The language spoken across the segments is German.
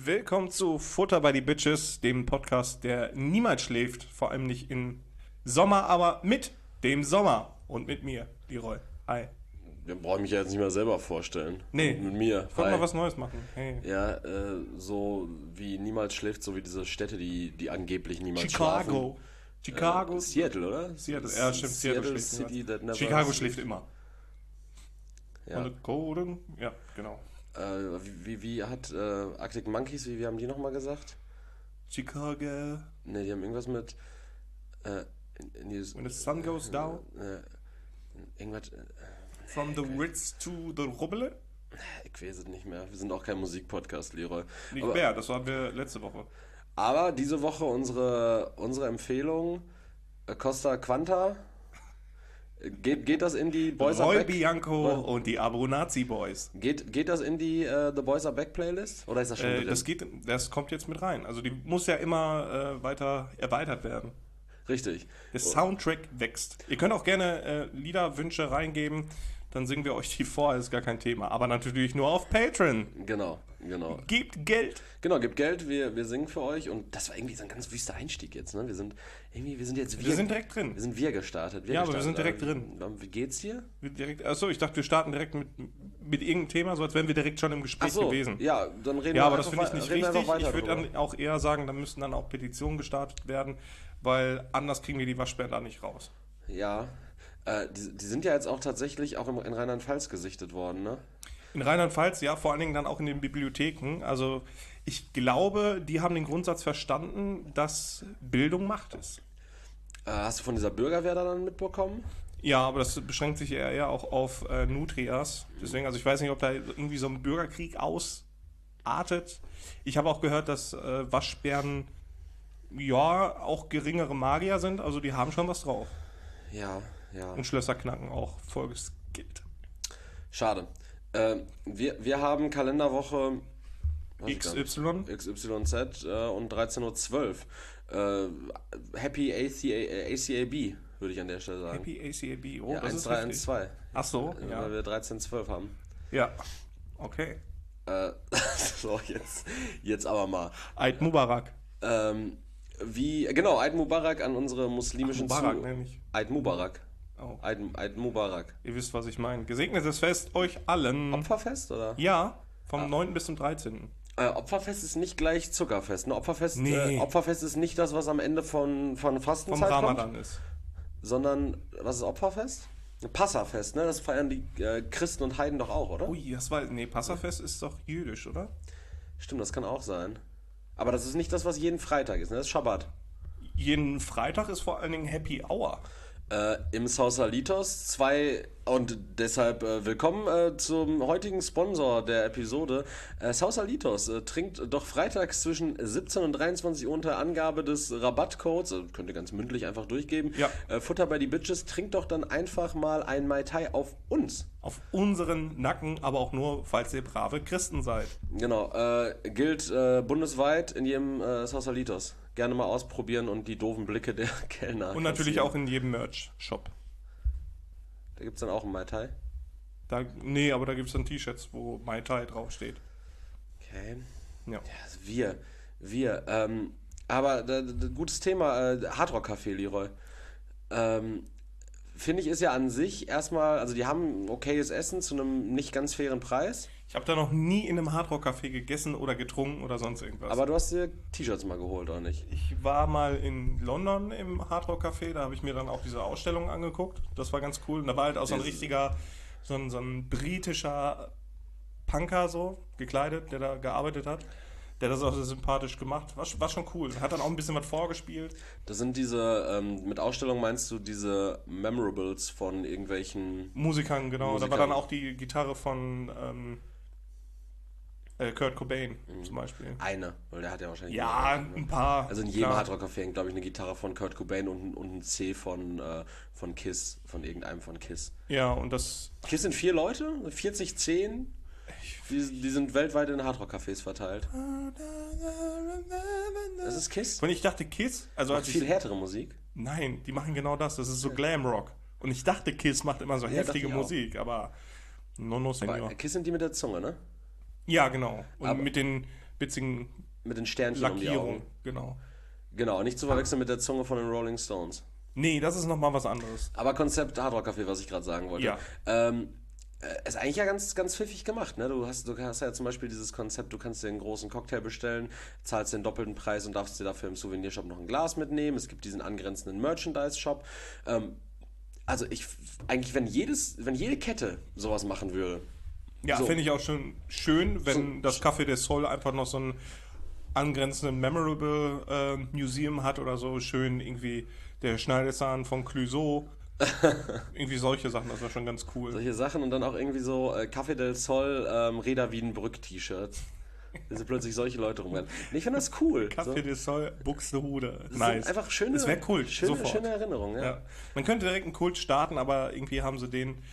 Willkommen zu Futter bei die Bitches, dem Podcast, der niemals schläft, vor allem nicht im Sommer, aber mit dem Sommer und mit mir, Leroy. Hi. Wir brauchen mich ja jetzt nicht mehr selber vorstellen. Nee, mit mir. Ich wollte mal was Neues machen. Hey. Ja, so wie niemals schläft, so wie diese Städte, die angeblich niemals Chicago. schlafen. Chicago. Seattle, oder? Seattle, ja stimmt, Seattle schläft City that never Chicago sleeps. schläft immer. Ja. Und Golden, ja, genau. Wie hat Arctic Monkeys, wie haben die nochmal gesagt? Chicago. Ne, die haben irgendwas mit When the sun goes down, irgendwas, from the Ritz to the Rubbele. ich weiß es nicht mehr. Wir sind auch kein Musikpodcast, Leroy. Nicht mehr, das waren wir letzte Woche. Aber diese Woche unsere Empfehlung, Costa Quanta. Geht das in die Boys Are Roy Back? Bianco und die Abrunazi Boys. Geht das in die The Boys Are Back Playlist? Oder ist das schon drin? Das kommt jetzt mit rein. Also die muss ja immer weiter erweitert werden. Richtig. Der Soundtrack wächst. Ihr könnt auch gerne Liederwünsche reingeben, dann singen wir euch die vor, das ist gar kein Thema. Aber natürlich nur auf Patreon. Genau. Gebt Geld. Genau, gebt Geld, wir singen für euch. Und das war irgendwie so ein ganz wüster Einstieg jetzt, ne? Wir sind direkt drin. Wir sind gestartet. Ja, aber wir sind direkt drin. Wie geht's dir? Achso, ich dachte, wir starten direkt mit irgendeinem Thema, so als wären wir direkt schon im Gespräch gewesen. Ja, dann reden wir Ja, aber das finde ich nicht richtig. weiter Ich würde drüber. dann auch eher sagen, da müssten dann auch Petitionen gestartet werden, weil anders kriegen wir die Waschbären da nicht raus. Ja, die sind ja jetzt auch tatsächlich auch in Rheinland-Pfalz gesichtet worden, ne? In Rheinland-Pfalz, ja, vor allen Dingen dann auch in den Bibliotheken. Also ich glaube, die haben den Grundsatz verstanden, dass Bildung Macht ist. Hast du von dieser Bürgerwehr da dann mitbekommen? Ja, aber das beschränkt sich eher auch auf Nutrias. Deswegen, also ich weiß nicht, ob da irgendwie so ein Bürgerkrieg ausartet. Ich habe auch gehört, dass Waschbären ja auch geringere Magier sind. Also die haben schon was drauf. Ja. Und Schlösser knacken auch vollgeskillt. Schade. Wir haben Kalenderwoche XYZ und 13.12 Uhr. Happy ACAB, würde ich an der Stelle sagen. Happy ACAB, oh, Ja, das ist 1312. Ach so, ja. Weil wir 13.12 haben. Ja, okay. So, jetzt aber mal. Eid Mubarak. Eid Mubarak an unsere muslimischen Mubarak nenne ich. Eid Mubarak. Oh. Eid Mubarak. Ihr wisst, was ich meine. Gesegnetes Fest euch allen. Opferfest, oder? Ja, vom 9. bis zum 13. Opferfest ist nicht gleich Zuckerfest. Ne? Nee. Opferfest ist nicht das, was am Ende von Fastenzeit Vom Ramadan kommt, ist. sondern, was ist Opferfest? Passafest, ne? Das feiern die Christen und Heiden doch auch, oder? Ui, Passafest ist doch jüdisch, oder? Stimmt, das kann auch sein. Aber das ist nicht das, was jeden Freitag ist, ne? Das ist Schabbat. Jeden Freitag ist vor allen Dingen Happy Hour. Im Sausalitos 2 und deshalb willkommen zum heutigen Sponsor der Episode. Sausalitos trinkt doch freitags zwischen 17 und 23 Uhr unter Angabe des Rabattcodes, könnt ihr ganz mündlich einfach durchgeben, Ja. Futter bei die Bitches, trinkt doch dann einfach mal ein Mai Tai auf uns. Auf unseren Nacken, aber auch nur, falls ihr brave Christen seid. Genau, gilt bundesweit in jedem Sausalitos. Gerne mal ausprobieren und die doofen Blicke der Kellner. Und natürlich auch in jedem Merch-Shop. Da gibt es dann auch einen Mai Tai? Nee, aber da gibt es dann T-Shirts, wo Mai Tai draufsteht. Okay. Ja. Ja, wir. Aber gutes Thema, Hardrock-Café, Leroy. Finde ich, ist ja an sich erstmal, also die haben okayes Essen zu einem nicht ganz fairen Preis. Ich habe da noch nie in einem Hardrock-Café gegessen oder getrunken oder sonst irgendwas. Aber du hast dir T-Shirts mal geholt, oder nicht? Ich war mal in London im Hardrock-Café, da habe ich mir dann auch diese Ausstellung angeguckt. Das war ganz cool. Und da war halt auch so ein richtiger, so ein britischer Punker so, gekleidet, der da gearbeitet hat. Der hat das auch sehr sympathisch gemacht. War schon cool. Hat dann auch ein bisschen was vorgespielt. Das sind diese, mit Ausstellung meinst du diese Memorables von irgendwelchen Musikern, genau. Musikern. Da war dann auch die Gitarre von Kurt Cobain zum Beispiel. Eine, weil der hat ja wahrscheinlich... Ja, ein paar. Also in jedem klar. Hardrock-Café hängt, glaube ich, eine Gitarre von Kurt Cobain und ein C von Kiss, von irgendeinem von Kiss. Ja, und das... Kiss sind 4 Leute, 40, 10. Die sind weltweit in Hardrock-Cafés verteilt. Das ist Kiss? Und ich dachte Kiss... Also Macht viel härtere Musik. Nein, die machen genau das. Das ist so Glamrock. Und ich dachte, Kiss macht immer so Ja, heftige dachte ich auch. Musik, aber no, senor. Aber Kiss sind die mit der Zunge, ne? Ja, genau. Und Aber- mit den spitzigen Mit den Sternchen um die Lackierung. Augen. Genau. Genau, nicht zu verwechseln mit der Zunge von den Rolling Stones. Nee, das ist nochmal was anderes. Aber Konzept Hard Rock Café, was ich gerade sagen wollte. Ja. Ist eigentlich ja ganz, ganz pfiffig gemacht, ne? Du hast ja zum Beispiel dieses Konzept, du kannst dir einen großen Cocktail bestellen, zahlst den doppelten Preis und darfst dir dafür im Souvenirshop noch ein Glas mitnehmen. Es gibt diesen angrenzenden Merchandise-Shop. Also eigentlich, wenn jede Kette sowas machen würde. Ja, so. finde ich auch schon schön, wenn das Café del Sol einfach noch so einen angrenzenden Memorable Museum hat oder so. Schön irgendwie der Schneidezahn von Clouseau. Irgendwie solche Sachen, das war schon ganz cool. Solche Sachen und dann auch irgendwie so Café del Sol Reda Wiedenbrück-T-Shirts. Da sind plötzlich solche Leute rumrennen. Nee, ich finde das cool. Café del Sol, Buxtehude. Das Nice. sind einfach schöne, das wäre Kult, schöne Erinnerungen. Ja. Ja. Man könnte direkt einen Kult starten, aber irgendwie haben sie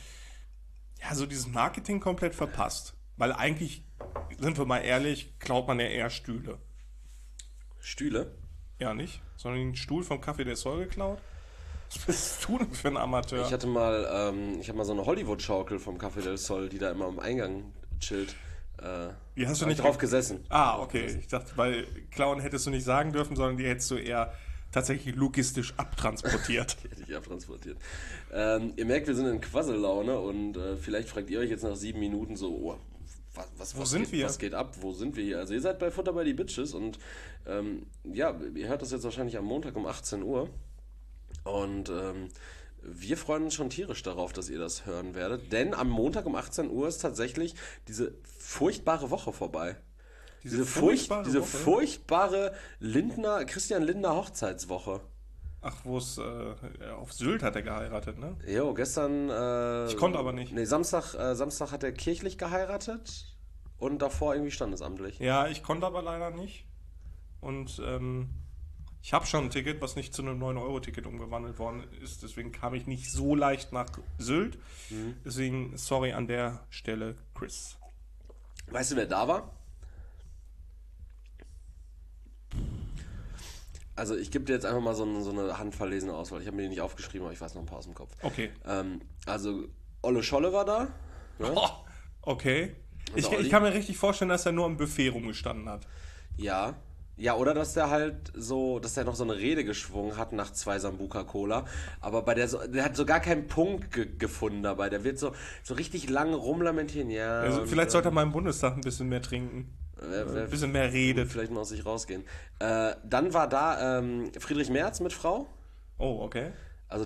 so dieses Marketing komplett verpasst. Weil eigentlich, sind wir mal ehrlich, klaut man ja eher Stühle. Stühle? Ja, nicht? Sondern den Stuhl vom Café del Sol geklaut? Was bist du denn für ein Amateur? Ich hatte mal so eine Hollywood-Schaukel vom Café del Sol, die da immer am Eingang chillt. Wie hast du nicht nicht drauf gesessen? Ah, okay. Ich dachte, weil klauen hättest du nicht sagen dürfen, sondern die hättest du eher tatsächlich logistisch abtransportiert. Die hätte ich abtransportiert. Ihr merkt, wir sind in Quassellaune und vielleicht fragt ihr euch jetzt nach 7 Minuten so, oh, was geht ab? Wo sind wir hier? Also ihr seid bei Futter by the Bitches und ihr hört das jetzt wahrscheinlich am Montag um 18 Uhr. Und wir freuen uns schon tierisch darauf, dass ihr das hören werdet. Denn am Montag um 18 Uhr ist tatsächlich diese furchtbare Woche vorbei. Diese furchtbare Christian Lindner Hochzeitswoche. Ach, wo es auf Sylt hat er geheiratet, ne? Jo, gestern... ich konnte aber nicht. Nee, Samstag hat er kirchlich geheiratet und davor irgendwie standesamtlich. Ja, ich konnte aber leider nicht. Und ich habe schon ein Ticket, was nicht zu einem 9-Euro-Ticket umgewandelt worden ist. Deswegen kam ich nicht so leicht nach Sylt. Deswegen sorry an der Stelle, Chris. Weißt du, wer da war? Also ich gebe dir jetzt einfach mal so eine handverlesene Auswahl. Ich habe mir die nicht aufgeschrieben, aber ich weiß noch ein paar aus dem Kopf. Okay. Also Olle Scholle war da. Ne? Oh, okay. Ich kann mir richtig vorstellen, dass er nur am Buffet rumgestanden hat. Ja. Ja, oder dass der noch so eine Rede geschwungen hat nach 2 Sambuca Cola, aber der hat so gar keinen Punkt gefunden dabei. Der wird so richtig lang rumlamentieren, ja. Also vielleicht sollte er mal im Bundestag ein bisschen mehr trinken. Ein bisschen mehr redet. Vielleicht mal aus sich rausgehen. Dann war da Friedrich Merz mit Frau. Oh, okay. Also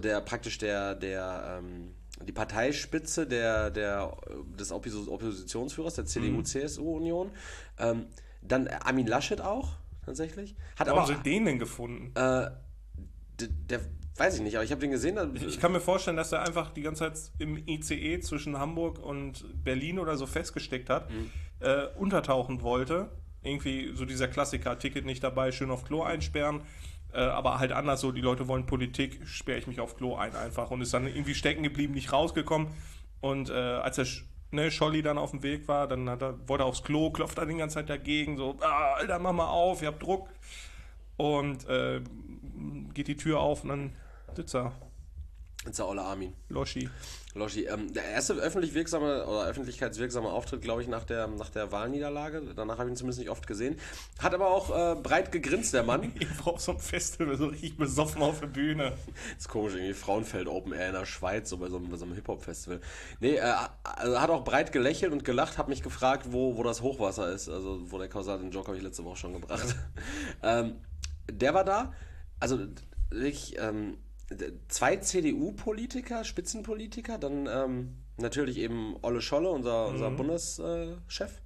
die Parteispitze des Oppositionsführers der CDU-CSU-Union. Dann Armin Laschet auch. Tatsächlich. Warum haben sie den denn gefunden? Der weiß ich nicht, aber ich habe den gesehen. Ich kann mir vorstellen, dass er einfach die ganze Zeit im ICE zwischen Hamburg und Berlin oder so festgesteckt hat, untertauchen wollte. Irgendwie so dieser Klassiker, Ticket nicht dabei, schön auf Klo einsperren. Aber halt anders so, die Leute wollen Politik, sperre ich mich auf Klo ein einfach. Und ist dann irgendwie stecken geblieben, nicht rausgekommen. Und als er Scholli dann auf dem Weg war, dann wollte er aufs Klo, klopft er die ganze Zeit dagegen, so, Alter, mach mal auf, ihr habt Druck. Und geht die Tür auf und dann sitzt er. Ist der Olle Armin. Loschi. Der erste öffentlichkeitswirksame Auftritt, glaube ich, nach der Wahlniederlage. Danach habe ich ihn zumindest nicht oft gesehen. Hat aber auch breit gegrinst, der Mann. Ich brauche so ein Festival, so richtig besoffen auf der Bühne. Das ist komisch, irgendwie Frauenfeld Open Air in der Schweiz, so bei so einem Hip-Hop-Festival. Nee, also hat auch breit gelächelt und gelacht, hat mich gefragt, wo das Hochwasser ist. Also, wo der Kausal, den Joke habe ich letzte Woche schon gebracht. Der war da. Also, wirklich... 2 CDU-Politiker, Spitzenpolitiker, dann natürlich eben Olle Scholle, unser Bundeschef.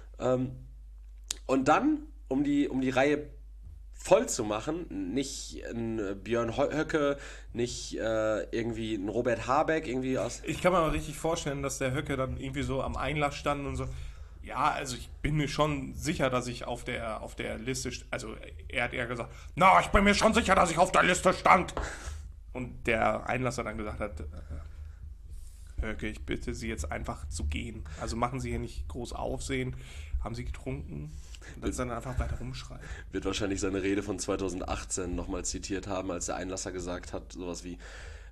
Und dann, um die Reihe voll zu machen, nicht ein Björn Höcke, nicht irgendwie ein Robert Habeck, irgendwie aus... Ich kann mir aber richtig vorstellen, dass der Höcke dann irgendwie so am Einlass stand und so... Ja, also ich bin mir schon sicher, dass ich auf der Liste... Also er hat eher gesagt, ich bin mir schon sicher, dass ich auf der Liste stand. Und der Einlasser dann gesagt hat, Höcke, ich bitte Sie jetzt einfach zu gehen. Also machen Sie hier nicht groß Aufsehen. Haben Sie getrunken? Und dann einfach weiter rumschreien. Wird wahrscheinlich seine Rede von 2018 nochmal zitiert haben, als der Einlasser gesagt hat, sowas wie,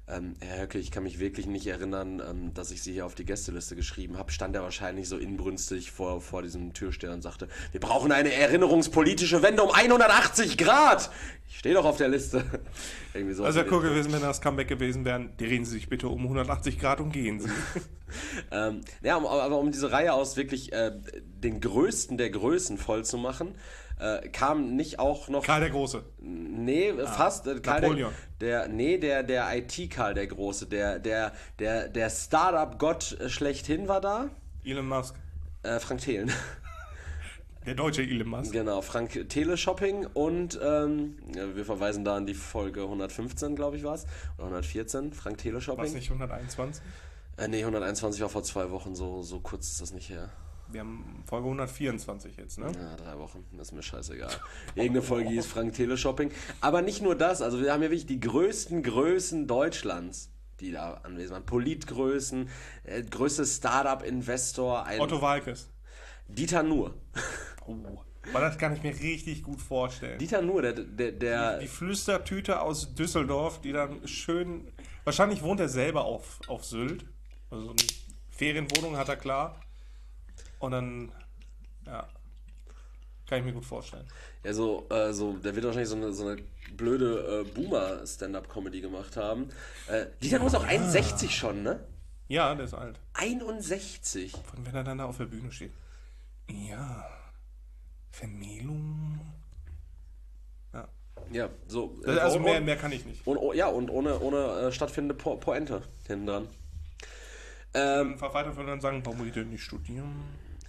Herr Höcke, ich kann mich wirklich nicht erinnern, dass ich Sie hier auf die Gästeliste geschrieben habe. Stand er wahrscheinlich so inbrünstig vor diesem Türsteher und sagte, wir brauchen eine erinnerungspolitische Wende um 180 Grad. Ich stehe doch auf der Liste. Irgendwie so. Also, cool gewesen, wenn das Comeback gewesen wären, drehen Sie sich bitte um 180 Grad und gehen Sie. Ja, aber um diese Reihe aus wirklich den Größten der Größen voll zu machen, kam nicht auch noch... Karl der Große. Nee, fast. Napoleon. Der IT-Karl der Große, der Startup-Gott schlechthin war da. Elon Musk. Frank Thelen. Der deutsche Elon Musk. Genau, Frank Teleshopping und wir verweisen da an die Folge 115, glaube ich, war es. Oder 114, Frank Teleshopping. War es nicht 121? Nee, 121 war vor 2 Wochen, so kurz ist das nicht her. Wir haben Folge 124 jetzt, ne? Ja, 3 Wochen, das ist mir scheißegal. Irgendeine Folge hieß Frank Teleshopping. Aber nicht nur das, also wir haben ja wirklich die größten Größen Deutschlands, die da anwesend waren. Politgrößen, größte Startup-Investor. Otto Waalkes. Dieter Nuhr. Oh, weil das kann ich mir richtig gut vorstellen. Dieter Nuhr, der Die Flüstertüte aus Düsseldorf, die dann schön... Wahrscheinlich wohnt er selber auf Sylt. Also eine Ferienwohnung hat er, klar. Und dann, ja, kann ich mir gut vorstellen. Ja, der wird wahrscheinlich so eine blöde Boomer-Stand-Up-Comedy gemacht haben. Dieter Nuhr ist auch 61 schon, ne? Ja, der ist alt. 61? Von wenn er dann da auf der Bühne steht. Ja, Vermählung. Ja. Ja, so. Also mehr kann ich nicht. Und ohne stattfindende Pointe hinten dran. Weiter würde dann sagen, warum will ich denn nicht studieren?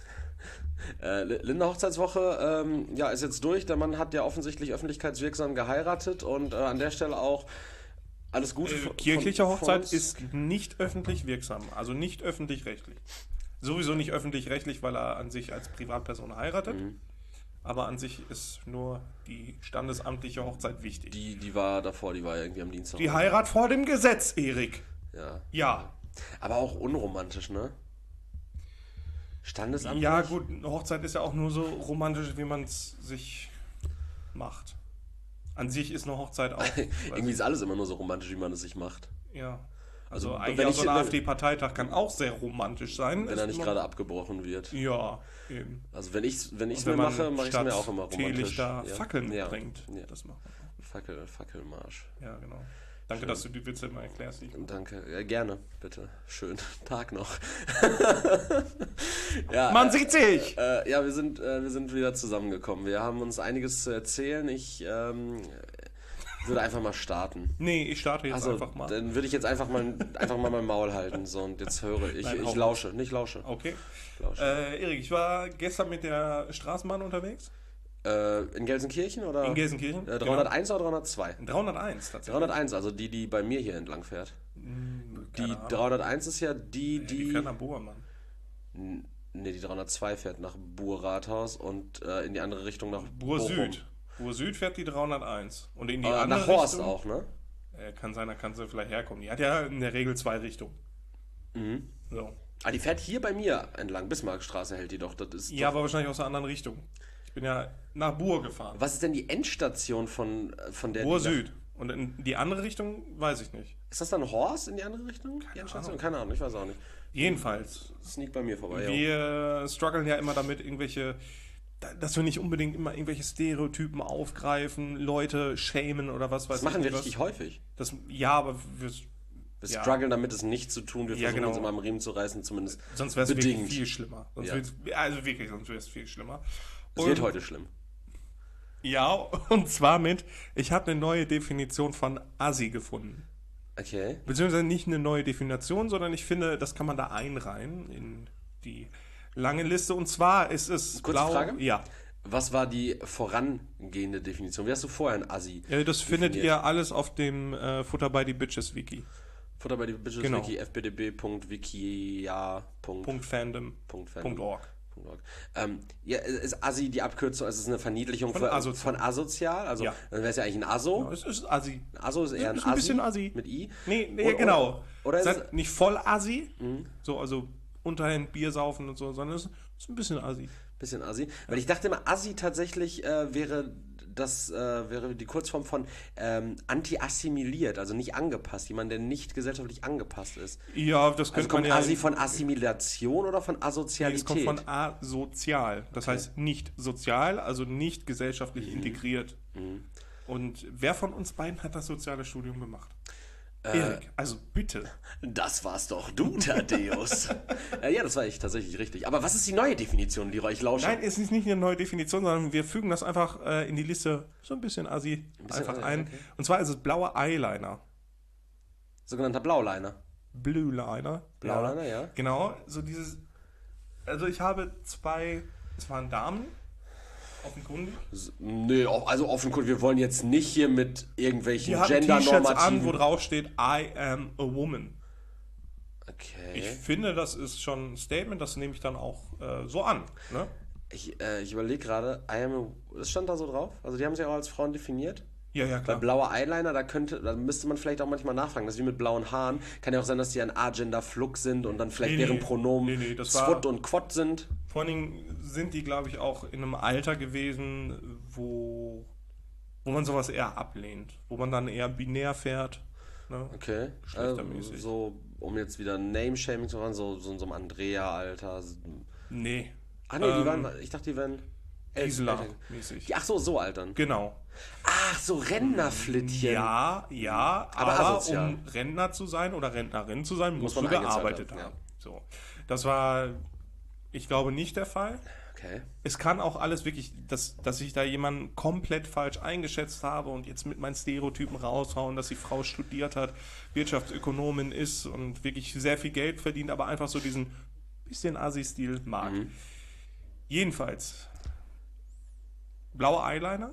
Linda Hochzeitswoche ist jetzt durch. Der Mann hat ja offensichtlich öffentlichkeitswirksam geheiratet und an der Stelle auch alles Gute. Kirchliche Hochzeit ist nicht öffentlich wirksam, also nicht öffentlich-rechtlich. Sowieso nicht öffentlich-rechtlich, weil er an sich als Privatperson heiratet. Mhm. Aber an sich ist nur die standesamtliche Hochzeit wichtig. Die war davor, die war irgendwie am Dienstag. Die Heirat vor dem Gesetz, Erik. Ja. Aber auch unromantisch, ne? Standesamtlich? Ja, gut, eine Hochzeit ist ja auch nur so romantisch, wie man es sich macht. An sich ist eine Hochzeit auch... Irgendwie ist alles immer nur so romantisch, wie man es sich macht. Ja. Also eigentlich auch so ein AfD-Parteitag kann auch sehr romantisch sein. Wenn er nicht gerade abgebrochen wird. Ja, eben. Also wenn ich's mir mache ich es mir auch immer romantisch. Da Fackeln bringt. Ja. Das macht man. Fackelmarsch. Ja, genau. Danke, dass du die Witze immer erklärst. Danke. Ja, gerne, bitte. Schönen Tag noch. Man sieht sich! Wir sind wieder zusammengekommen. Wir haben uns einiges zu erzählen. Ich würde einfach mal starten. Nee, ich starte jetzt einfach mal. Dann würde ich jetzt einfach mal mein Maul halten. So, und jetzt höre ich. Nein, ich lausche. Okay. Lausche. Erik, ich war gestern mit der Straßenbahn unterwegs. In Gelsenkirchen oder? In Gelsenkirchen. 301 oder 302? 301 tatsächlich. 301, also die bei mir hier entlang fährt. Die 301 ist ja die... Die fährt nach Bohrmann. Ne, die 302 fährt nach Buhr-Rathaus und in die andere Richtung nach Buhr-Süd. Buhr-Süd fährt die 301. Und in die andere nach Horst Richtung, auch, ne? Kann sein, da kann sie vielleicht herkommen. Die hat ja in der Regel 2 Richtungen. Mhm. So. Die fährt hier bei mir entlang. Bismarckstraße hält die doch. Das ist ja, aber wahrscheinlich aus der anderen Richtung. Ich bin ja nach Buhr gefahren. Was ist denn die Endstation von der... Buhr-Süd. Und in die andere Richtung weiß ich nicht. Ist das dann Horst in die andere Richtung? Keine Ahnung, ich weiß auch nicht. Jedenfalls. Sneak bei mir vorbei, Wir strugglen ja immer damit, dass wir nicht unbedingt immer irgendwelche Stereotypen aufgreifen, Leute shamen oder was weiß ich. Das machen wir richtig häufig. Aber wir strugglen damit, es nicht zu tun. Wir versuchen uns immer am Riemen zu reißen, zumindest sonst wäre es wirklich viel schlimmer. Sonst wäre es viel schlimmer. Es wird heute schlimm. Ja, und zwar ich habe eine neue Definition von Assi gefunden. Okay. Beziehungsweise nicht eine neue Definition, sondern ich finde, das kann man da einreihen in die lange Liste. Und zwar ist es Kurze Frage? Ja. Was war die vorangehende Definition? Wie hast du vorher ein Assi das findet ihr alles auf dem Futter by the Bitches Wiki. Futter by the Bitches Wiki, fpdb.wikia.fandom.org. Ist Assi die Abkürzung, also es ist eine Verniedlichung von asozial? Also dann wäre es ja eigentlich ein Aso. Ja, es ist Assi. Ein Aso ist eher ein Assi. Ein bisschen Assi. Mit I? Nee, genau. Oder ist es nicht voll Assi, so, also Unterhemd Bier saufen und so, sondern es ist ein bisschen assi. Bisschen assi. Weil ich dachte immer, assi tatsächlich wäre die Kurzform von anti-assimiliert, also nicht angepasst. Jemand, der nicht gesellschaftlich angepasst ist. Ja, das Also könnte kommt man ja... Assi von Assimilation oder von Es Asozialität? kommt von asozial, das heißt nicht sozial, also nicht gesellschaftlich integriert. Und wer von uns beiden hat das soziale Studium gemacht? Erik, also bitte. Das warst doch du, Thaddeus. Ja, das war ich tatsächlich richtig. Aber was ist die neue Definition, Leroy? Ich lausche. Nein, es ist nicht eine neue Definition, sondern wir fügen das einfach in die Liste so ein bisschen assi einfach ein. Okay. Und zwar ist es blauer Eyeliner. Sogenannter Blauliner. Blue Liner. Blauliner, ja. Genau, so dieses... Also ich habe zwei... Es waren Damen, offenkundig. Nee, also offenkundig, wir wollen jetzt nicht hier mit irgendwelchen Die hatten T-Shirts Gender-Normativen... an, wo drauf steht, I am a woman. Okay. Ich finde, das ist schon ein Statement, das nehme ich dann auch so an. Ne? Ich überlege gerade, das stand da so drauf? Also die haben sich auch als Frauen definiert? Ja, Bei klar. blauer Eyeliner, da müsste man vielleicht auch manchmal nachfragen. Das ist wie mit blauen Haaren. Kann ja auch sein, dass die ein Agender-Flug sind und dann vielleicht deren Pronomen Nee, das Zwut und Quot sind. Vor allen Dingen sind die, glaube ich, auch in einem Alter gewesen, wo man sowas eher ablehnt. Wo man dann eher binär fährt. Ne? Okay. Geschlechtermäßig. So, um jetzt wieder Name-Shaming zu machen, so in so einem Andrea-Alter. Nee. Ah nee, ich dachte, die wären... Gisela-mäßig. Ach so altern. Genau. Ach, so Rentnerflittchen. Ja, Aber aber asozial. um Rentner zu sein oder Rentnerin zu sein, musst man du gearbeitet eingezahlt haben. haben, So. Das war, ich glaube, nicht der Fall. Okay. Es kann auch alles wirklich, dass ich da jemanden komplett falsch eingeschätzt habe und jetzt mit meinen Stereotypen raushauen, dass die Frau studiert hat, Wirtschaftsökonomin ist und wirklich sehr viel Geld verdient, aber einfach so diesen bisschen Assi-Stil mag. Jedenfalls, blauer Eyeliner.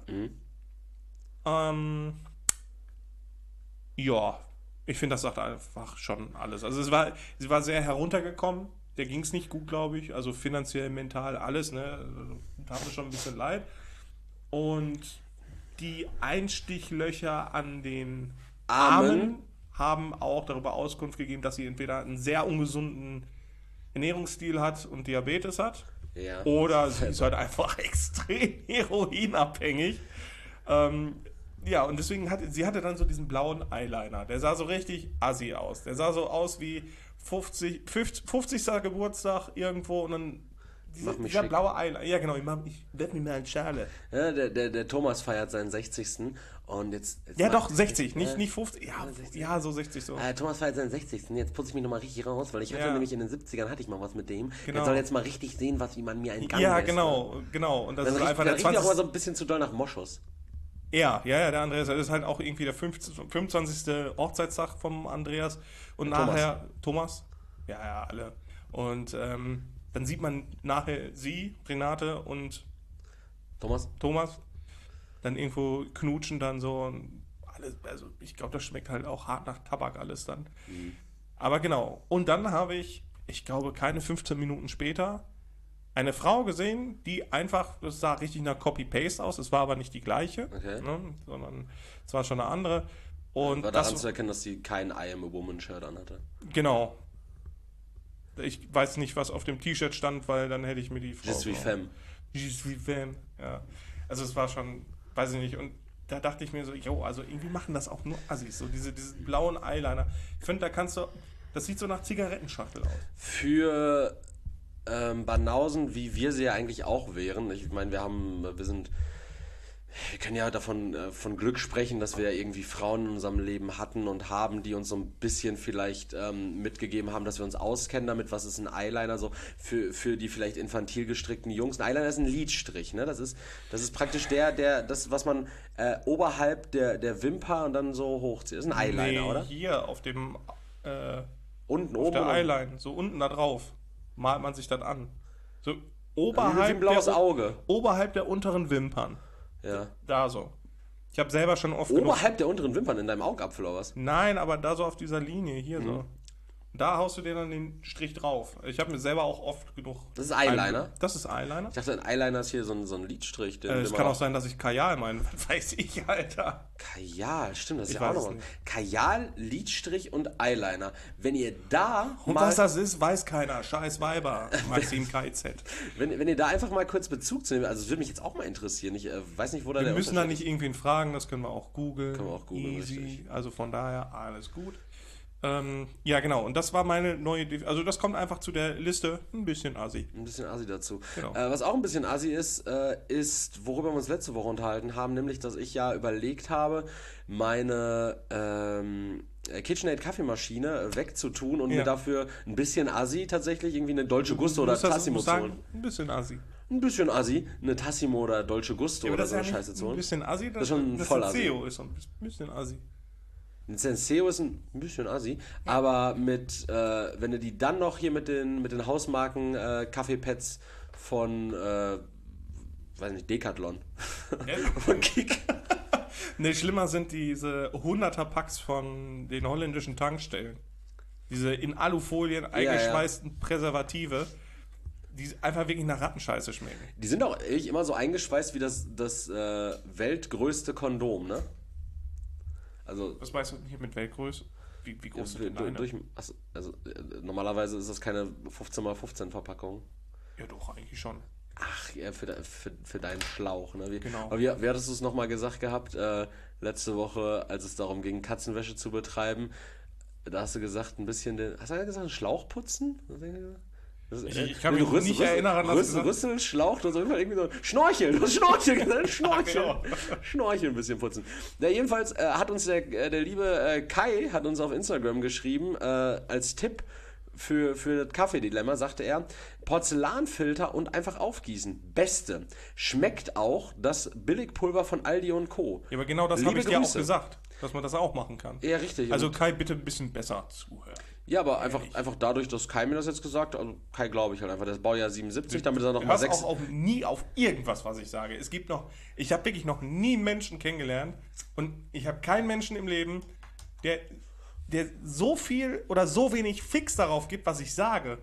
Ja, ich finde, das sagt einfach schon alles. Also sie war sehr heruntergekommen. Der ging es nicht gut, glaube ich. Also finanziell, mental, alles. Ne? Also, tat mir schon ein bisschen leid. Und die Einstichlöcher an den Armen haben auch darüber Auskunft gegeben, dass sie entweder einen sehr ungesunden Ernährungsstil hat und Diabetes hat. Ja. Oder sie ist halt einfach extrem heroinabhängig. Ja, und deswegen sie hatte dann so diesen blauen Eyeliner. Der sah so richtig assi aus. Der sah so aus wie 50. Geburtstag irgendwo und dann dieser blaue Eyeliner. Ja, genau, ich werde mir mal eine Schale. Ja, der Thomas feiert seinen 60. Und jetzt ja, doch, 60, nicht 50. Ja, 60. Ja, so 60 so. Thomas feiert seinen 60. Jetzt putze ich mich nochmal richtig raus, weil ich hatte nämlich in den 70ern hatte ich mal was mit dem. Genau. Der soll jetzt mal richtig sehen, wie man mir einen Gang Ja, lässt, genau. Und das ist einfach der 20. auch mal so ein bisschen zu doll nach Moschus. Ja, der Andreas, das ist halt auch irgendwie der 25. Hochzeitstag vom Andreas und nachher Thomas. Ja, alle. Und dann sieht man nachher sie, Renate und Thomas dann irgendwo knutschen dann so und alles, also ich glaube, das schmeckt halt auch hart nach Tabak alles dann. Aber genau. Und dann habe ich glaube, keine 15 Minuten später eine Frau gesehen, die einfach, das sah richtig nach Copy-Paste aus, es war aber nicht die gleiche, ne, sondern es war schon eine andere. Und war daran zu erkennen, dass sie kein I am a Woman Shirt anhatte. Genau. Ich weiß nicht, was auf dem T-Shirt stand, weil dann hätte ich mir die Frau... Je suis femme. Je suis femme, ja. Also es war schon, weiß ich nicht, und da dachte ich mir so, also irgendwie machen das auch nur Assis, so diese blauen Eyeliner. Ich finde, das sieht so nach Zigarettenschachtel aus. Für Banausen, wie wir sie ja eigentlich auch wären. Ich meine, wir können ja davon von Glück sprechen, dass wir ja irgendwie Frauen in unserem Leben hatten und haben, die uns so ein bisschen vielleicht mitgegeben haben, dass wir uns auskennen damit, was ist ein Eyeliner, so für die vielleicht infantil gestrickten Jungs. Ein Eyeliner ist ein Lidstrich, ne? Das ist praktisch das, was man oberhalb der Wimper und dann so hochzieht. Das ist ein Eyeliner, oder? Hier auf dem unten auf oben der Eyeline, so unten da drauf, malt man sich dann an. So oberhalb, wie ein blaues Auge. Oberhalb der unteren Wimpern. Ja. Da so. Ich habe selber schon oft oberhalb der unteren Wimpern in deinem Augapfel oder was? Nein, aber da so auf dieser Linie, hier so. Da haust du dir dann den Strich drauf. Ich habe mir selber auch oft genug... Das ist Eyeliner? Das ist Eyeliner. Ich dachte, ein Eyeliner ist hier so ein Lidstrich. Es kann auch sein, dass ich Kajal meine. Was weiß ich, Alter. Kajal, stimmt, das ist Ich ja auch weiß noch es was. Kajal, Lidstrich und Eyeliner. Wenn ihr da Und was das ist, weiß keiner. Scheiß Weiber. Maxim KZ. Wenn ihr da einfach mal kurz Bezug zu nehmen, also es würde mich jetzt auch mal interessieren. Ich weiß nicht, wo da Wir der müssen da Unterschied nicht irgendwen fragen, das können wir auch googeln. Können wir auch googeln, Easy. richtig. Also von daher alles gut. Ja, genau. Und das war meine neue... Also das kommt einfach zu der Liste. Ein bisschen assi. Ein bisschen Assi dazu. Genau. Was auch ein bisschen Assi ist, ist, worüber wir uns letzte Woche unterhalten haben, nämlich, dass ich ja überlegt habe, meine KitchenAid Kaffeemaschine wegzutun und mir dafür ein bisschen Assi tatsächlich irgendwie eine Dolce Gusto oder Tassimo zu holen. Ein bisschen assi. Ein bisschen Assi, eine Tassimo oder Dolce Gusto oder so eine Scheiße zu holen. Ein bisschen assi, Das ist schon voll assi. Senseo ist so ein bisschen assi. Ein Senseo ist ein bisschen assi, aber mit, wenn du die dann noch hier mit den Hausmarken Kaffeepads von, weiß nicht, Decathlon. Von Kik. Ne, schlimmer sind diese 100er-Packs von den holländischen Tankstellen. Diese in Alufolien eingeschweißten Präservative, die einfach wirklich nach Rattenscheiße schmecken. Die sind auch echt immer so eingeschweißt wie das weltgrößte Kondom, ne? Also, Was meinst du hier mit Weltgröße? Wie groß ist denn deine? Normalerweise ist das keine 15x15 Verpackung. Ja doch, eigentlich schon. Ach, ja, für deinen Schlauch. Ne? Genau. Aber wie hattest du es nochmal gesagt gehabt, letzte Woche, als es darum ging, Katzenwäsche zu betreiben, da hast du gesagt, hast du gesagt, einen Schlauch putzen? Ich kann mich nicht erinnern, Rüssel, Schlauch, du hast auf jeden Fall irgendwie so Schnorchel, du hast Schnorchel gesagt, Schnorchel. Genau. Schnorchel ein bisschen putzen. Ja, jedenfalls hat uns der liebe Kai hat uns auf Instagram geschrieben, als Tipp für das Kaffeedilemma, sagte er, Porzellanfilter und einfach aufgießen. Beste. Schmeckt auch das Billigpulver von Aldi und Co. Ja, aber genau das habe ich dir auch gesagt, dass man das auch machen kann. Ja, richtig. Also Kai, bitte ein bisschen besser zuhören. Ja, aber einfach dadurch, dass Kai mir das jetzt gesagt hat, also Kai glaube ich halt einfach, das Baujahr 77, damit er noch mal 6... auch nie auf irgendwas, was ich sage. Ich habe wirklich noch nie einen Menschen kennengelernt und ich habe keinen Menschen im Leben, der so viel oder so wenig fix darauf gibt, was ich sage.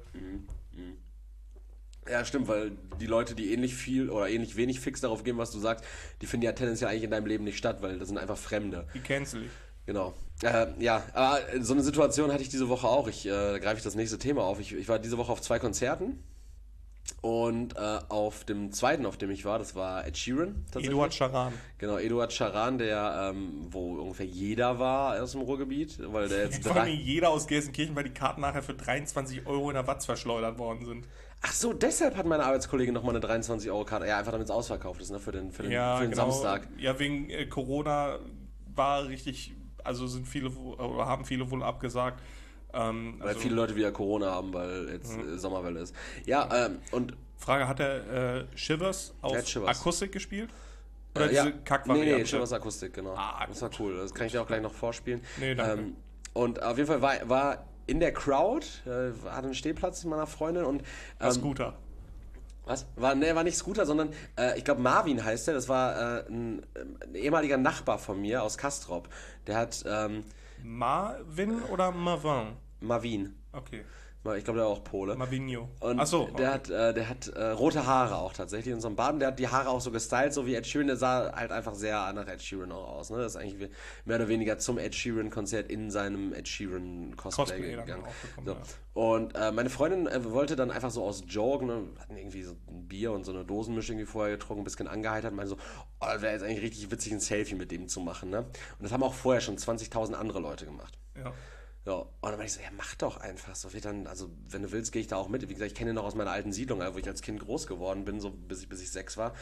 Ja, stimmt, weil die Leute, die ähnlich viel oder ähnlich wenig fix darauf geben, was du sagst, die finden ja tendenziell eigentlich in deinem Leben nicht statt, weil das sind einfach Fremde. Die cancel ich. Genau. Ja, aber so eine Situation hatte ich diese Woche auch. Da greife ich das nächste Thema auf. Ich war diese Woche auf 2 Konzerten und auf dem zweiten, auf dem ich war, das war Ed Sheeran tatsächlich. Eduard Charan. Genau, Eduard Charan, der, wo ungefähr jeder war aus dem Ruhrgebiet, weil der jetzt Vor allem jeder aus Gelsenkirchen, weil die Karten nachher für 23 € in der Watz verschleudert worden sind. Ach so, deshalb hat meine Arbeitskollegin nochmal eine 23-Euro-Karte. Ja, einfach damit es ausverkauft ist, ne, für den Samstag. Ja, wegen Corona war richtig, also haben viele wohl abgesagt. Weil viele Leute wieder Corona haben, weil jetzt Sommerwelle ist. Ja, und... Frage, hat er Shivers auf Akustik gespielt? Oder diese Kackvariante? Nee, Shivers Akustik, genau. Das war cool, das kann ich dir auch gleich noch vorspielen. Nee, danke. Und auf jeden Fall war in der Crowd, hatte einen Stehplatz meiner Freundin und... Scooter. Was? War nicht Scooter, sondern ich glaube Marvin heißt der. Das war ein ehemaliger Nachbar von mir aus Castrop. Der hat... Marvin oder Marvin? Marvin. Okay. Ich glaube, der war auch Pole. Marvinho. Und achso. Okay. Der hat rote Haare auch tatsächlich in so einem Baden. Der hat die Haare auch so gestylt, so wie Ed Sheeran. Der sah halt einfach sehr nach Ed Sheeran auch aus. Ne? Das ist eigentlich mehr oder weniger zum Ed Sheeran-Konzert in seinem Ed Sheeran-Cosplay gegangen. So. Ja. Und meine Freundin wollte dann einfach so aus Joke, ne, hatten irgendwie so ein Bier und so eine Dosenmischung irgendwie vorher getrunken, ein bisschen angeheitert, meinte so, oh, das wäre jetzt eigentlich richtig witzig, ein Selfie mit dem zu machen. Ne? Und das haben auch vorher schon 20.000 andere Leute gemacht. Ja. Ja, und dann meinte ich so, ja, mach doch einfach so. Also, wenn du willst, gehe ich da auch mit. Wie gesagt, ich kenne ihn noch aus meiner alten Siedlung, wo ich als Kind groß geworden bin, so bis ich 6 war.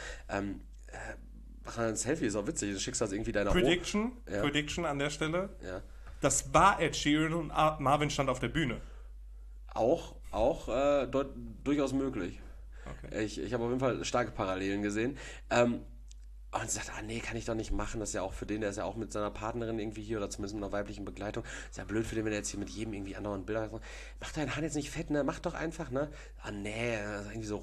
Mach ein Selfie, ist auch witzig. Du schickst das irgendwie deiner Prediction an der Stelle. Ja. Das war Ed Sheeran und Marvin stand auf der Bühne. Auch durchaus möglich. Okay. Ich habe auf jeden Fall starke Parallelen gesehen. Und sie sagt, nee, kann ich doch nicht machen, das ist ja auch für den, der ist ja auch mit seiner Partnerin irgendwie hier oder zumindest mit einer weiblichen Begleitung. Ist ja blöd für den, wenn er jetzt hier mit jedem irgendwie andauernd Bilder macht. Mach deinen Hahn jetzt nicht fett, ne? Mach doch einfach, ne? Nee, irgendwie so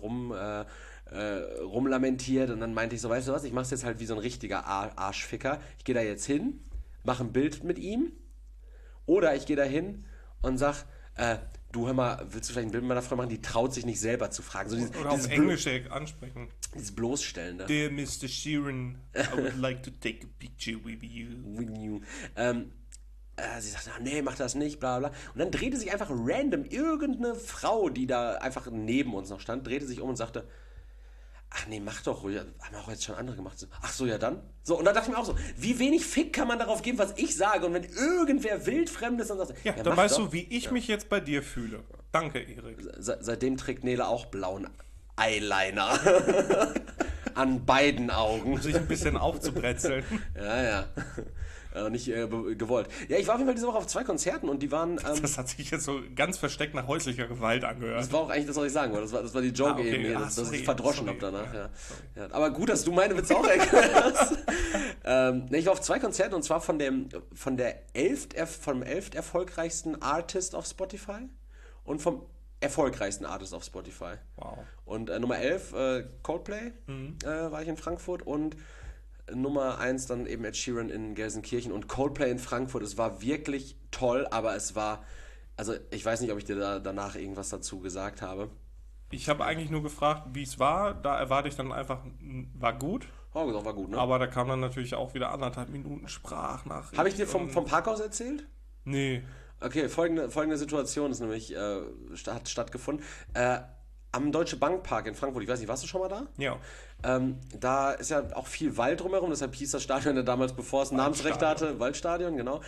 rumlamentiert und dann meinte ich so, weißt du was, ich mach's jetzt halt wie so ein richtiger Arschficker. Ich gehe da jetzt hin, mache ein Bild mit ihm oder ich gehe da hin und sag, Du, hör mal, willst du vielleicht ein Bild mit meiner Frau machen? Die traut sich nicht selber zu fragen. So Oder auf Englisch ansprechen. Dieses Bloßstellende. Dear Mr. Sheeran, I would like to take a picture with you. Sie sagte, nee, mach das nicht, bla bla. Und dann drehte sich einfach random irgendeine Frau, die da einfach neben uns noch stand, drehte sich um und sagte, ach nee, mach doch ruhig, haben auch jetzt schon andere gemacht. Ach so, ja dann. So, und dann dachte ich mir auch so, wie wenig Fick kann man darauf geben, was ich sage? Und wenn irgendwer wildfremd ist und sagt, ja, dann weißt du, wie ich mich jetzt bei dir fühle. Danke, Erik. Seitdem trägt Nele auch blauen Eyeliner. An beiden Augen. Um sich ein bisschen aufzubrezeln. Ja. Nicht gewollt. Ja, ich war auf jeden Fall diese Woche auf 2 Konzerten und die waren... das hat sich jetzt so ganz versteckt nach häuslicher Gewalt angehört. Das war auch eigentlich das, was ich sagen wollte. Das war die Joke eben, dass ich verdroschen habe danach. Ja. Aber gut, dass du meine Witze auch erklärst. Ich war auf 2 Konzerten und zwar vom 11. erfolgreichsten Artist auf Spotify und vom erfolgreichsten Artist auf Spotify. Wow. Und Nummer 11, Coldplay, war ich in Frankfurt und Nummer 1 dann eben Ed Sheeran in Gelsenkirchen und Coldplay in Frankfurt. Es war wirklich toll, aber es war, also ich weiß nicht, ob ich dir danach irgendwas dazu gesagt habe. Ich habe eigentlich nur gefragt, wie es war. Da erwarte ich dann einfach, war gut. Oh, war gut, ne? Aber da kam dann natürlich auch wieder 1,5 Minuten Sprachnachricht. Habe ich dir vom Parkhaus erzählt? Nee. Okay, folgende Situation ist nämlich, hat stattgefunden. Am Deutsche Bank Park in Frankfurt, ich weiß nicht, warst du schon mal da? Ja. Da ist ja auch viel Wald drumherum, deshalb hieß das Stadion ja damals, bevor es Namensrechte hatte, Waldstadion, genau.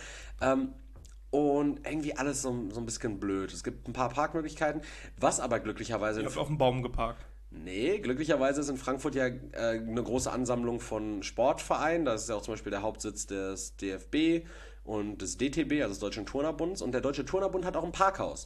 Und irgendwie alles so ein bisschen blöd. Es gibt ein paar Parkmöglichkeiten, was aber glücklicherweise... Ihr habt auf dem Baum geparkt. Nee, glücklicherweise ist in Frankfurt ja eine große Ansammlung von Sportvereinen. Das ist ja auch zum Beispiel der Hauptsitz des DFB und des DTB, also des Deutschen Turnerbunds. Und der Deutsche Turnerbund hat auch ein Parkhaus.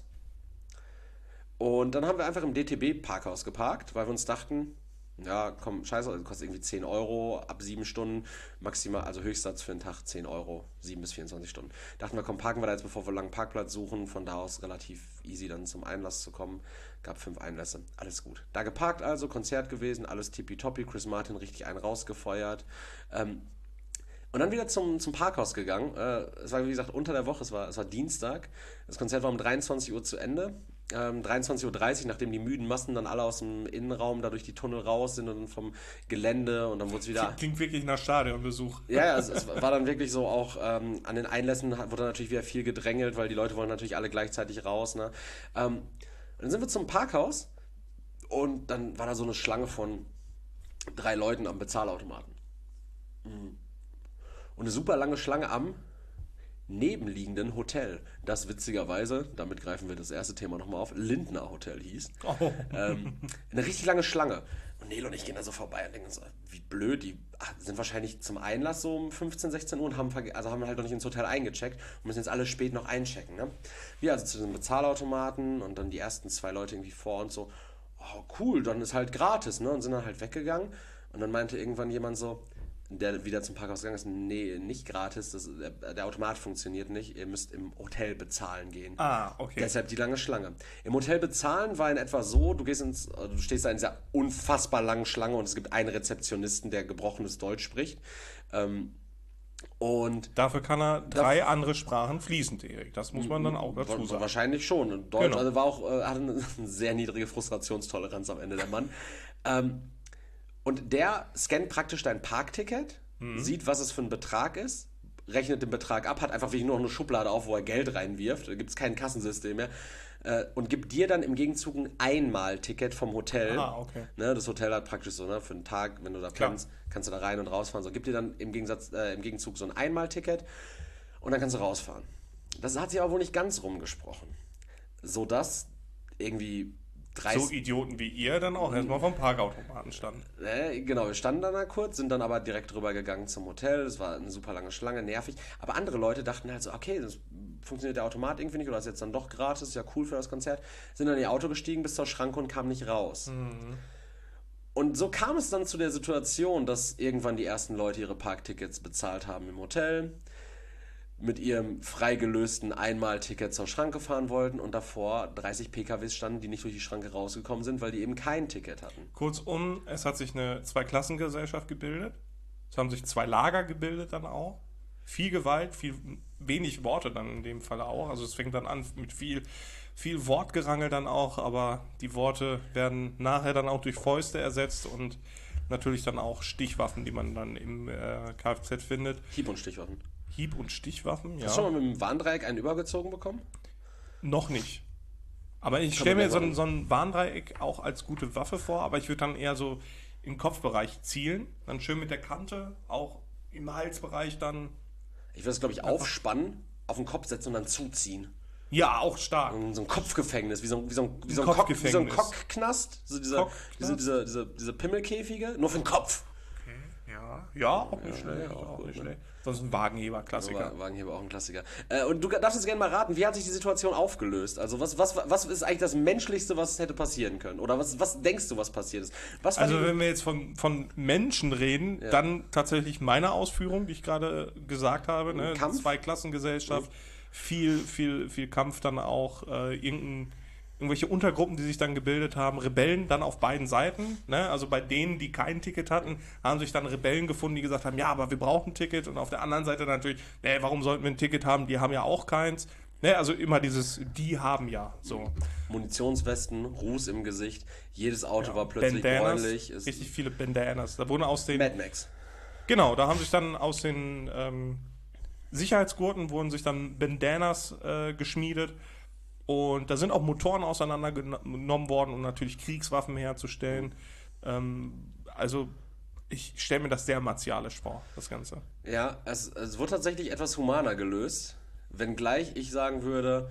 Und dann haben wir einfach im DTB-Parkhaus geparkt, weil wir uns dachten, ja, komm, scheiße, das kostet irgendwie 10 Euro ab 7 Stunden, maximal, also Höchstsatz für den Tag 10 Euro, 7 bis 24 Stunden. Dachten wir, komm, parken wir da jetzt, bevor wir einen langen Parkplatz suchen, von da aus relativ easy dann zum Einlass zu kommen. Gab 5 Einlässe, alles gut. Da geparkt also, Konzert gewesen, alles tippitoppi, Chris Martin richtig einen rausgefeuert. Und dann wieder zum Parkhaus gegangen. Es war, wie gesagt, unter der Woche, es war Dienstag. Das Konzert war um 23 Uhr zu Ende. 23:30 Uhr, nachdem die müden Massen dann alle aus dem Innenraum da durch die Tunnel raus sind und dann vom Gelände und dann wurde es wieder... Klingt wirklich nach Stadionbesuch. Ja, es war dann wirklich so auch, an den Einlässen wurde natürlich wieder viel gedrängelt, weil die Leute wollen natürlich alle gleichzeitig raus. Ne? Und dann sind wir zum Parkhaus und dann war da so eine Schlange von 3 Leuten am Bezahlautomaten. Und eine super lange Schlange am nebenliegenden Hotel, das witzigerweise, damit greifen wir das erste Thema nochmal auf, Lindner Hotel hieß. Oh. Eine richtig lange Schlange. Und Nele und ich gehen da so vorbei und denken uns, wie blöd, die sind wahrscheinlich zum Einlass so um 15, 16 Uhr und haben halt noch nicht ins Hotel eingecheckt und müssen jetzt alle spät noch einchecken. Ne? Wir also zu den Bezahlautomaten und dann die ersten 2 Leute irgendwie vor uns so, oh cool, dann ist halt gratis, ne? Und sind dann halt weggegangen und dann meinte irgendwann jemand so, der wieder zum Parkhaus gegangen ist, nee, nicht gratis, der Automat funktioniert nicht, ihr müsst im Hotel bezahlen gehen. Ah, okay. Deshalb die lange Schlange. Im Hotel bezahlen war in etwa so, du stehst da in dieser unfassbar langen Schlange und es gibt einen Rezeptionisten, der gebrochenes Deutsch spricht. Und dafür kann er 3 andere Sprachen fließend, Erik. Das muss man dann auch dazu sagen. Wahrscheinlich schon. Und Deutsch, genau. Also hatte eine sehr niedrige Frustrationstoleranz am Ende, der Mann. Und der scannt praktisch dein Parkticket, sieht, was es für ein Betrag ist, rechnet den Betrag ab, hat einfach wirklich nur noch eine Schublade auf, wo er Geld reinwirft, da gibt es kein Kassensystem mehr, und gibt dir dann im Gegenzug ein Einmal-Ticket vom Hotel. Ah, okay. Ne, das Hotel hat praktisch so, ne, für einen Tag, wenn du da pennst, kannst du da rein und rausfahren. So, gibt dir dann im Gegenzug so ein Einmal-Ticket und dann kannst du rausfahren. Das hat sich aber wohl nicht ganz rumgesprochen, sodass irgendwie 30... So Idioten wie ihr dann auch erstmal vom Parkautomaten standen. Genau, wir standen dann da kurz, sind dann aber direkt rüber gegangen zum Hotel. Es war eine super lange Schlange, nervig. Aber andere Leute dachten halt so, okay, das funktioniert der Automat irgendwie nicht oder ist jetzt dann doch gratis, ist ja cool für das Konzert. Sind dann in ihr Auto gestiegen bis zur Schranke und kamen nicht raus. Und so kam es dann zu der Situation, dass irgendwann die ersten Leute ihre Parktickets bezahlt haben im Hotel, mit ihrem freigelösten Einmal-Ticket zur Schranke fahren wollten und davor 30 PKWs standen, die nicht durch die Schranke rausgekommen sind, weil die eben kein Ticket hatten. Kurzum, es hat sich eine Zweiklassengesellschaft gebildet. Es haben sich 2 Lager gebildet dann auch. viel Gewalt, wenig Worte dann in dem Fall auch. Also es fängt dann an mit viel Wortgerangel dann auch, aber die Worte werden nachher dann auch durch Fäuste ersetzt und natürlich dann auch Stichwaffen, die man dann im Kfz findet. Hieb- und Stichwaffen. Hieb- und Stichwaffen, ja. Hast du schon mal mit dem Warndreieck einen übergezogen bekommen? Noch nicht. Aber ich stelle mir so ein Warndreieck auch als gute Waffe vor, aber ich würde dann eher so im Kopfbereich zielen, dann schön mit der Kante, auch im Halsbereich dann. Ich würde es, glaube ich, aufspannen, auf den Kopf setzen und dann zuziehen. Ja, auch stark. So ein Kopfgefängnis, wie so ein Kopfgefängnis. Cockknast, so diese Pimmelkäfige, nur für den Kopf. Okay, ja, auch nicht schlecht. Auch nicht schlecht. Sonst ein Wagenheber, Klassiker. Wagenheber, auch ein Klassiker. Und du darfst jetzt gerne mal raten, wie hat sich die Situation aufgelöst? Also was ist eigentlich das Menschlichste, was hätte passieren können? Oder was denkst du, was passiert ist? Also wenn wir jetzt von Menschen reden, dann tatsächlich meine Ausführung, die ich gerade gesagt habe. Ne? Kampf? Zweiklassengesellschaft, viel Kampf dann auch, irgendwelche Untergruppen, die sich dann gebildet haben, Rebellen dann auf beiden Seiten, ne? Also bei denen, die kein Ticket hatten, haben sich dann Rebellen gefunden, die gesagt haben, ja, aber wir brauchen ein Ticket, und auf der anderen Seite natürlich, nee, warum sollten wir ein Ticket haben, die haben ja auch keins, ne? Also immer dieses, die haben ja, so. Munitionswesten, Ruß im Gesicht, jedes Auto war plötzlich Bandanas, bräunlich. richtig viele Bandanas, da wurden aus den... Mad Max. Genau, da haben sich dann aus den Sicherheitsgurten wurden sich dann Bandanas geschmiedet. Und da sind auch Motoren auseinandergenommen worden, um natürlich Kriegswaffen herzustellen. Also ich stelle mir das sehr martialisch vor, das Ganze. Ja, es wurde tatsächlich etwas humaner gelöst, wenngleich ich sagen würde...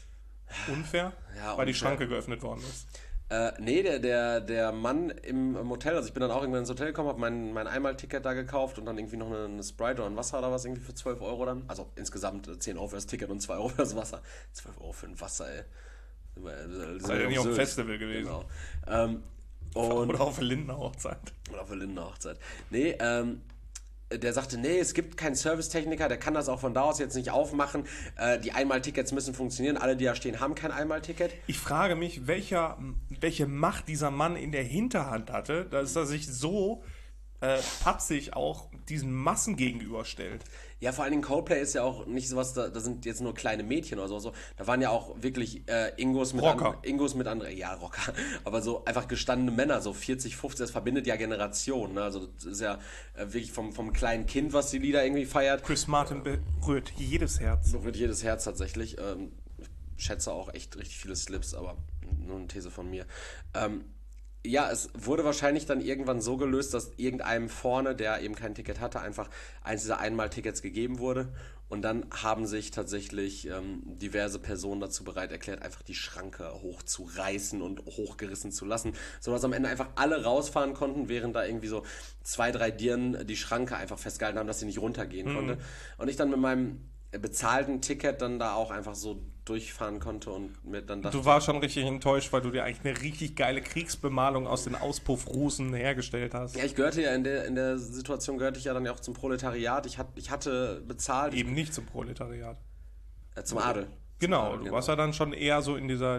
Unfair? Ja, weil die unfair. Schranke geöffnet worden ist. Nee, der Mann im Hotel, also ich bin dann auch irgendwann ins Hotel gekommen, habe mein Einmalticket da gekauft und dann irgendwie noch eine Sprite oder ein Wasser oder was irgendwie für 12 Euro dann. Also insgesamt 10 Euro für das Ticket und 2 Euro für das Wasser. 12 Euro für ein Wasser, ey. Das ist ja nicht auf dem Festival gewesen. Genau. Oder auf der Lindner Hochzeit. Oder auf der Lindner Hochzeit. Nee, der sagte, nee, es gibt keinen Servicetechniker, der kann das auch von da aus jetzt nicht aufmachen. Die Einmaltickets müssen funktionieren. Alle, die da stehen, haben kein Einmalticket. Ich frage mich, welche Macht dieser Mann in der Hinterhand hatte, dass er sich so patzig auch diesen Massen gegenüberstellt. Ja, vor allen Dingen Coldplay ist ja auch nicht sowas, da sind jetzt nur kleine Mädchen oder so. Da waren ja auch wirklich Ingos mit anderen, ja, Rocker, aber so einfach gestandene Männer, so 40, 50, das verbindet ja Generationen. Ne? Also das ist ja wirklich vom kleinen Kind, was die Lieder irgendwie feiert. Chris Martin berührt jedes Herz. Berührt jedes Herz tatsächlich. Ich schätze auch echt richtig viele Slips, aber nur eine These von mir. Ja, es wurde wahrscheinlich dann irgendwann so gelöst, dass irgendeinem vorne, der eben kein Ticket hatte, einfach eins dieser Einmaltickets gegeben wurde. Und dann haben sich tatsächlich diverse Personen dazu bereit erklärt, einfach die Schranke hochzureißen und hochgerissen zu lassen, sodass am Ende einfach alle rausfahren konnten, während da irgendwie so 2, 3 Dirnen die Schranke einfach festgehalten haben, dass sie nicht runtergehen konnte. Und ich dann mit meinem bezahlten Ticket dann da auch einfach so durchfahren konnte und mir dann dachte... Du warst schon richtig enttäuscht, weil du dir eigentlich eine richtig geile Kriegsbemalung aus den Auspuffrußen hergestellt hast. Ja, ich gehörte ja in der Situation gehörte ich ja dann ja auch zum Proletariat. Ich hatte bezahlt... Eben nicht zum Proletariat. Zum Adel. Genau, du warst ja dann schon eher so in dieser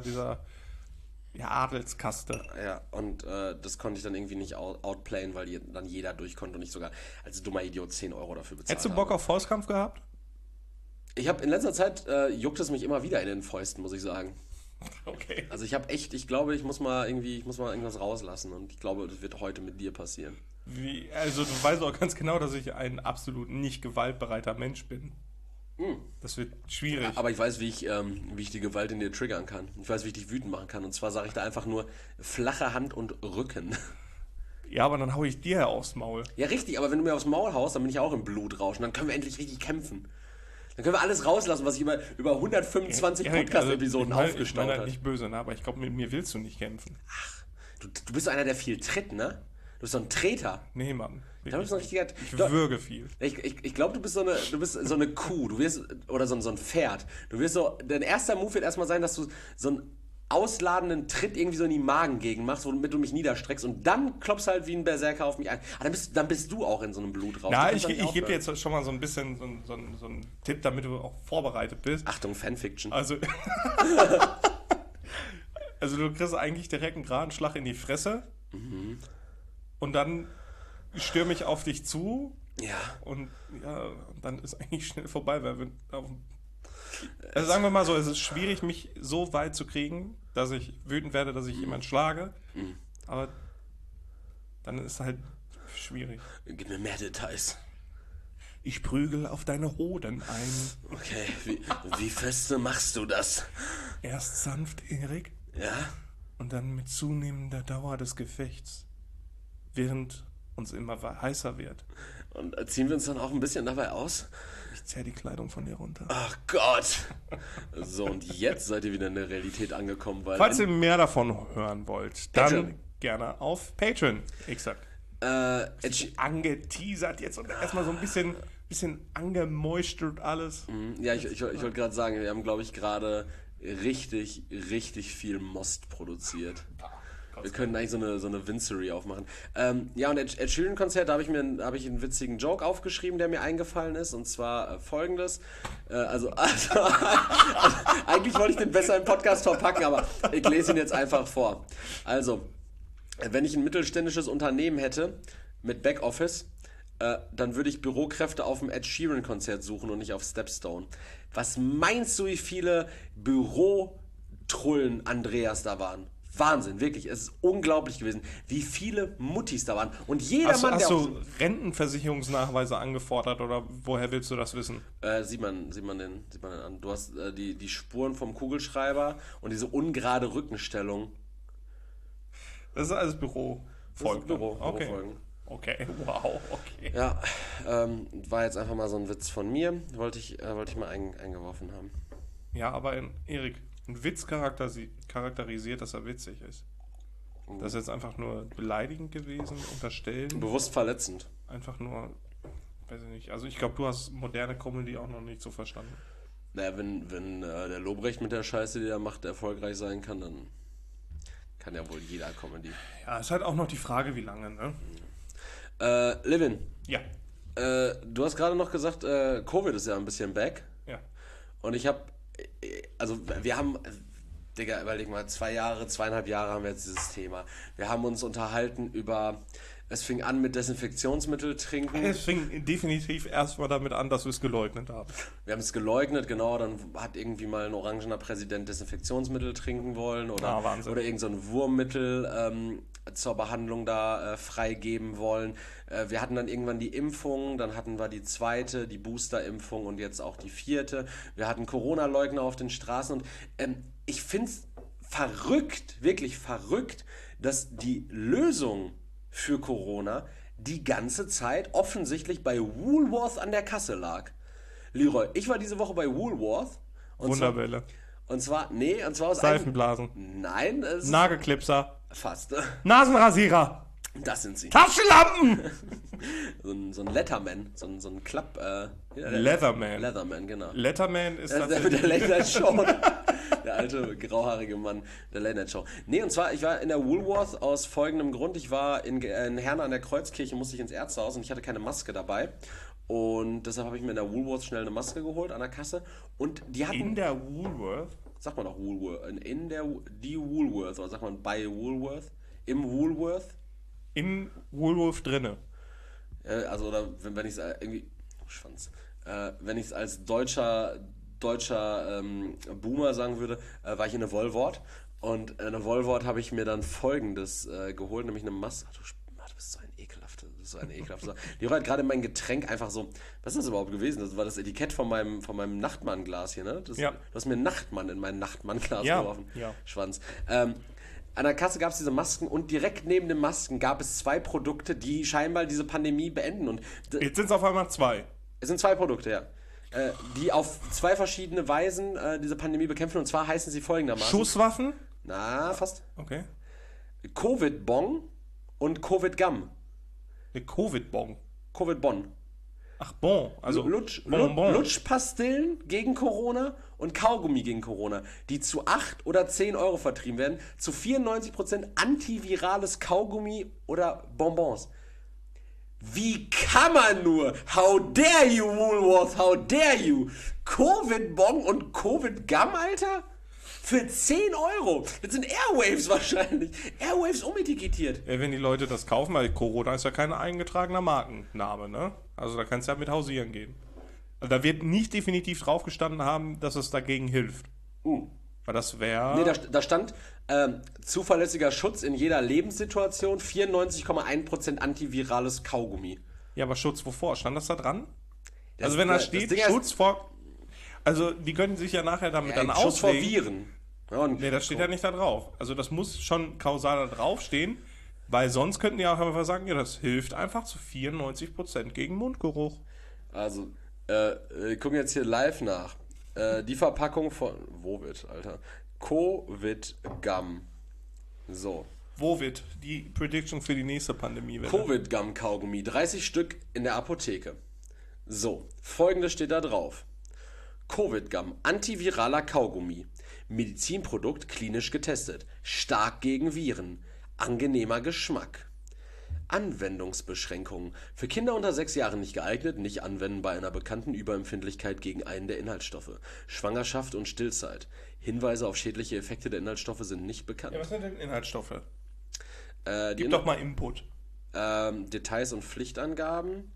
ja, Adelskaste. Ja, und das konnte ich dann irgendwie nicht outplayen, weil dann jeder durch konnte und ich sogar als dummer Idiot 10 Euro dafür bezahlt Hättest du Bock auf Faustkampf gehabt? Ich habe in letzter Zeit juckt es mich immer wieder in den Fäusten, muss ich sagen. Okay. Also ich glaube, ich muss mal irgendwas rauslassen und ich glaube, das wird heute mit dir passieren. Also du weißt auch ganz genau, dass ich ein absolut nicht gewaltbereiter Mensch bin. Das wird schwierig. Aber ich weiß, wie ich die Gewalt in dir triggern kann. Ich weiß, wie ich dich wütend machen kann. Und zwar sage ich da einfach nur flache Hand und Rücken. Ja, aber dann hau ich dir aufs Maul. Ja, richtig, aber wenn du mir aufs Maul haust, dann bin ich auch im Blutrausch. Und dann können wir endlich richtig kämpfen. Dann können wir alles rauslassen, was ich über 125 Podcast-Episoden aufgestaut habe. habe. Nicht böse, ne? Aber ich glaube, mit mir willst du nicht kämpfen. Ach, du bist so einer, der viel tritt, ne? Du bist so ein Treter. Nee, Mann. Ich würge viel. Ich glaube, du bist so eine Kuh. Oder so ein Pferd. Dein erster Move wird erstmal sein, dass du so einen ausladenden Tritt irgendwie so in die Magengegend machst, womit du mich niederstreckst und dann klopfst halt wie ein Berserker auf mich ein. Aber dann bist du auch in so einem Blutrausch. Ja, ich gebe dir jetzt schon mal so ein bisschen so einen Tipp, damit du auch vorbereitet bist. Achtung, Fanfiction. Also du kriegst eigentlich direkt einen geraden Schlag in die Fresse und dann stürme ich auf dich zu Ja. Und ja, dann ist eigentlich schnell vorbei, weil wir also sagen wir mal so, es ist schwierig, mich so weit zu kriegen, dass ich wütend werde, dass ich jemanden schlage. Aber dann ist halt schwierig. Gib mir mehr Details. Ich prügel auf deine Hoden ein. Okay, wie feste machst du das? Erst sanft, Erik. Ja? Und dann mit zunehmender Dauer des Gefechts. Während uns immer heißer wird. Und ziehen wir uns dann auch ein bisschen dabei aus? Ich zerr die Kleidung von dir runter. Ach Gott! So, und jetzt seid ihr wieder in der Realität angekommen, weil... Falls ihr mehr davon hören wollt, dann Patreon. gerne auf Patreon. Exakt. Angeteasert jetzt und erstmal so ein bisschen angemoistert alles. Ja, ich wollte gerade sagen, wir haben, glaube ich, gerade richtig viel Most produziert. Wir können eigentlich so eine Vincery aufmachen. Ja, und Ed Sheeran-Konzert, da habe ich einen witzigen Joke aufgeschrieben, der mir eingefallen ist. Und zwar folgendes. Also eigentlich wollte ich den besser im Podcast verpacken, aber ich lese ihn jetzt einfach vor. Also, wenn ich ein mittelständisches Unternehmen hätte mit Backoffice, dann würde ich Bürokräfte auf dem Ed Sheeran-Konzert suchen und nicht auf Stepstone. Was meinst du, wie viele Bürotrullen Andreas da waren? Wahnsinn, wirklich. Es ist unglaublich gewesen, wie viele Muttis da waren. Und jeder Mann, Hast der... du Rentenversicherungsnachweise angefordert oder woher willst du das wissen? Sieht man den an. Du hast die Spuren vom Kugelschreiber und diese ungerade Rückenstellung. Das ist alles Büro. Okay. Bürofolgen. Okay, wow, okay. Ja, war jetzt einfach mal so ein Witz von mir. Wollte ich mal eingeworfen haben. Ja, aber Erik, ein Witz charakterisiert, dass er witzig ist. Das ist jetzt einfach nur beleidigend gewesen, unterstellen. Bewusst verletzend. Einfach nur, weiß ich nicht. Also ich glaube, du hast moderne Comedy auch noch nicht so verstanden. Naja, wenn der Lobrecht mit der Scheiße, die er macht, erfolgreich sein kann, dann kann ja wohl jeder Comedy. Ja, ist halt auch noch die Frage, wie lange, ne? Levin. Ja. Du hast gerade noch gesagt, Covid ist ja ein bisschen back. Ja. Und wir haben, Digga, überleg mal, 2,5 Jahre haben wir jetzt dieses Thema. Wir haben uns unterhalten es fing an mit Desinfektionsmittel trinken. Es fing definitiv erstmal damit an, dass wir es geleugnet haben. Wir haben es geleugnet, genau, dann hat irgendwie mal ein orangener Präsident Desinfektionsmittel trinken wollen oder irgend so ein Wurmmittel zur Behandlung da freigeben wollen. Wir hatten dann irgendwann die Impfung, dann hatten wir die zweite, die Booster-Impfung und jetzt auch die vierte. Wir hatten Corona-Leugner auf den Straßen und ich finde es verrückt, wirklich verrückt, dass die Lösung für Corona die ganze Zeit offensichtlich bei Woolworth an der Kasse lag. Leroy, ich war diese Woche bei Woolworth. Wunderwelle. Und zwar aus Seifenblasen. Nein. Nagelklipser. Fast. Nasenrasierer. Das sind sie. Taschenlampen! so ein Letterman, so ein Klapp... Leatherman. Leatherman, genau. Letterman ist das mit der Late Night Show. Der alte, grauhaarige Mann der Late Night Show. Nee, und zwar, ich war in der Woolworth aus folgendem Grund. Ich war in Herne an der Kreuzkirche, musste ich ins Ärztehaus und ich hatte keine Maske dabei. Und deshalb habe ich mir in der Woolworth schnell eine Maske geholt an der Kasse. Und die hatten... In der Woolworth? Sagt man doch Woolworth. Die Woolworth. Oder sagt man bei Woolworth? Im Woolworth? Im Woolworth drinne. Also, oder wenn ich es irgendwie... Schwanz. Wenn ich es als deutscher Boomer sagen würde, war ich in der Woolworth. Und in der Woolworth habe ich mir dann Folgendes geholt, nämlich eine Maske. Du bist so ein ekelhafter. Die hat gerade mein Getränk einfach so... Was ist das überhaupt gewesen? Das war das Etikett von meinem Nachtmann-Glas hier, ne? Ja. Du hast mir Nachtmann in mein Nachtmann-Glas geworfen. Ja. Schwanz. An der Kasse gab es diese Masken und direkt neben den Masken gab es 2 Produkte, die scheinbar diese Pandemie beenden. Und jetzt sind es auf einmal 2. Es sind 2 Produkte, ja. Die auf 2 verschiedene Weisen diese Pandemie bekämpfen. Und zwar heißen sie folgendermaßen. Schusswaffen? Na, fast. Okay. Covid-Bong und Covid-Gum. Eine Covid-Bong. Covid-Bon. Ach, Bon. Also Lutschpastillen gegen Corona und Kaugummi gegen Corona, die zu 8 oder 10 Euro vertrieben werden. Zu 94% antivirales Kaugummi oder Bonbons. Wie kann man nur? How dare you, Woolworth? How dare you? Covid-Bon und Covid-Gum, Alter? Für 10 Euro. Das sind Airwaves wahrscheinlich. Airwaves umetikettiert. Wenn die Leute das kaufen, weil Corona ist ja kein eingetragener Markenname, ne? Also da kannst du ja mit hausieren gehen. Also da wird nicht definitiv draufgestanden haben, dass es dagegen hilft. Weil das wäre... Nee, da stand zuverlässiger Schutz in jeder Lebenssituation, 94,1% antivirales Kaugummi. Ja, aber Schutz wovor? Stand das da dran? Das- Also wenn da das steht, Ding Schutz vor... Also die können sich ja nachher damit dann Schutz vor auslegen. Viren. Ja, und Nee, das steht ja nicht da drauf. Also das muss schon kausal da draufstehen, weil sonst könnten die auch einfach sagen, ja, das hilft einfach zu 94% gegen Mundgeruch. Also, wir gucken jetzt hier live nach. Die Verpackung von... Wovit, Alter? Covid-Gum. So. Wovit, die Prediction für die nächste Pandemie. Covid-Gum-Kaugummi. 30 Stück in der Apotheke. So, folgendes steht da drauf. Covid-Gum, antiviraler Kaugummi. Medizinprodukt klinisch getestet. Stark gegen Viren. Angenehmer Geschmack. Anwendungsbeschränkungen. Für Kinder unter 6 Jahren nicht geeignet, nicht anwenden bei einer bekannten Überempfindlichkeit gegen einen der Inhaltsstoffe. Schwangerschaft und Stillzeit. Hinweise auf schädliche Effekte der Inhaltsstoffe sind nicht bekannt. Ja, was sind denn Inhaltsstoffe? Die Gib doch mal Input. Details und Pflichtangaben.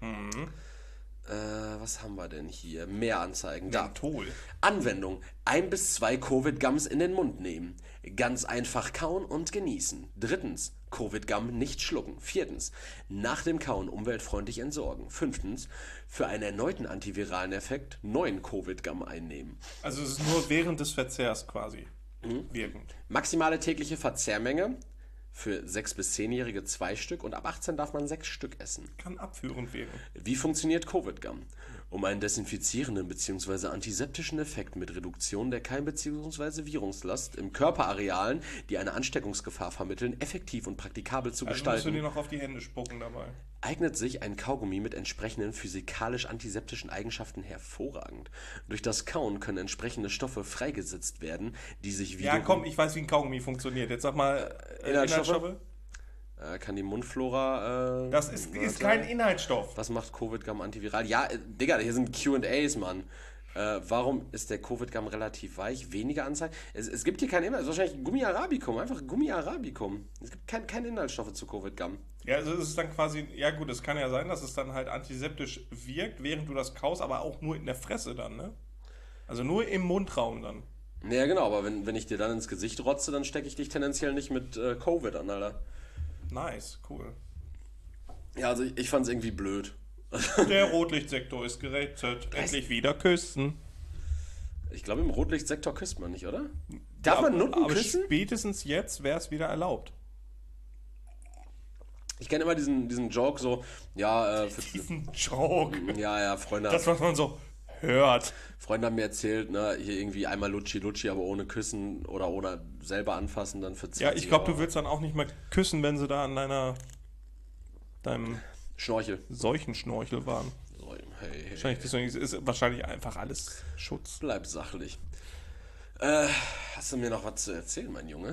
Was haben wir denn hier? Mehr Anzeigen. Da. Menthol. Anwendung. 1 bis 2 Covid-Gums in den Mund nehmen. Ganz einfach kauen und genießen. 3. Covid-Gum nicht schlucken. 4. Nach dem Kauen umweltfreundlich entsorgen. 5. Für einen erneuten antiviralen Effekt 9 Covid-Gum einnehmen. Also es ist nur während des Verzehrs quasi wirkend. Maximale tägliche Verzehrmenge für 6- bis 10-Jährige 2 Stück und ab 18 darf man 6 Stück essen. Kann abführend wirken. Wie funktioniert Covid-Gum? Um einen desinfizierenden bzw. antiseptischen Effekt mit Reduktion der Keim- bzw. Virungslast im Körperarealen, die eine Ansteckungsgefahr vermitteln, effektiv und praktikabel zu Also musst gestalten, du dir noch auf die Hände spucken dabei. eignet sich ein Kaugummi mit entsprechenden physikalisch-antiseptischen Eigenschaften hervorragend. Durch das Kauen können entsprechende Stoffe freigesetzt werden, die sich Ja, komm, ich weiß, wie ein Kaugummi funktioniert. Jetzt sag mal Inhaltsstoffe. Kann die Mundflora... Das ist kein Inhaltsstoff. Was macht Covid-Gum antiviral? Ja, Digga, hier sind Q&As, Mann. Warum ist der Covid-Gum relativ weich? Weniger Anzeigen? Es gibt hier keinen Inhalt. Es ist wahrscheinlich Gummi Arabicum. Einfach Gummi Arabicum. Es gibt keine Inhaltsstoffe zu Covid-Gum. Ja, also es ist dann quasi, ja gut, es kann ja sein, dass es dann halt antiseptisch wirkt, während du das kaust, aber auch nur in der Fresse dann, ne? Also nur im Mundraum dann. Ja, genau, aber wenn ich dir dann ins Gesicht rotze, dann stecke ich dich tendenziell nicht mit Covid an, Alter. Nice, cool. Ja, also ich fand's irgendwie blöd. Der Rotlichtsektor ist gerettet. Endlich wieder küssen. Ich glaube, im Rotlichtsektor küsst man nicht, oder? Darf man Nutten aber küssen? Spätestens jetzt wäre es wieder erlaubt. Ich kenne immer diesen Joke so, ja, Diesen Joke. ja, Freunde. Das, was man so hört. Freunde haben mir erzählt, ne, hier irgendwie einmal Lutschi, aber ohne küssen oder ohne selber anfassen, dann für 20 Ja, ich glaube, Euro. du willst dann auch nicht mehr küssen, wenn sie da an deinem Schnorchel. Seuchenschnorchel waren. So, hey. Wahrscheinlich, deswegen ist wahrscheinlich einfach alles Schutz. Bleib sachlich. Hast du mir noch was zu erzählen, mein Junge?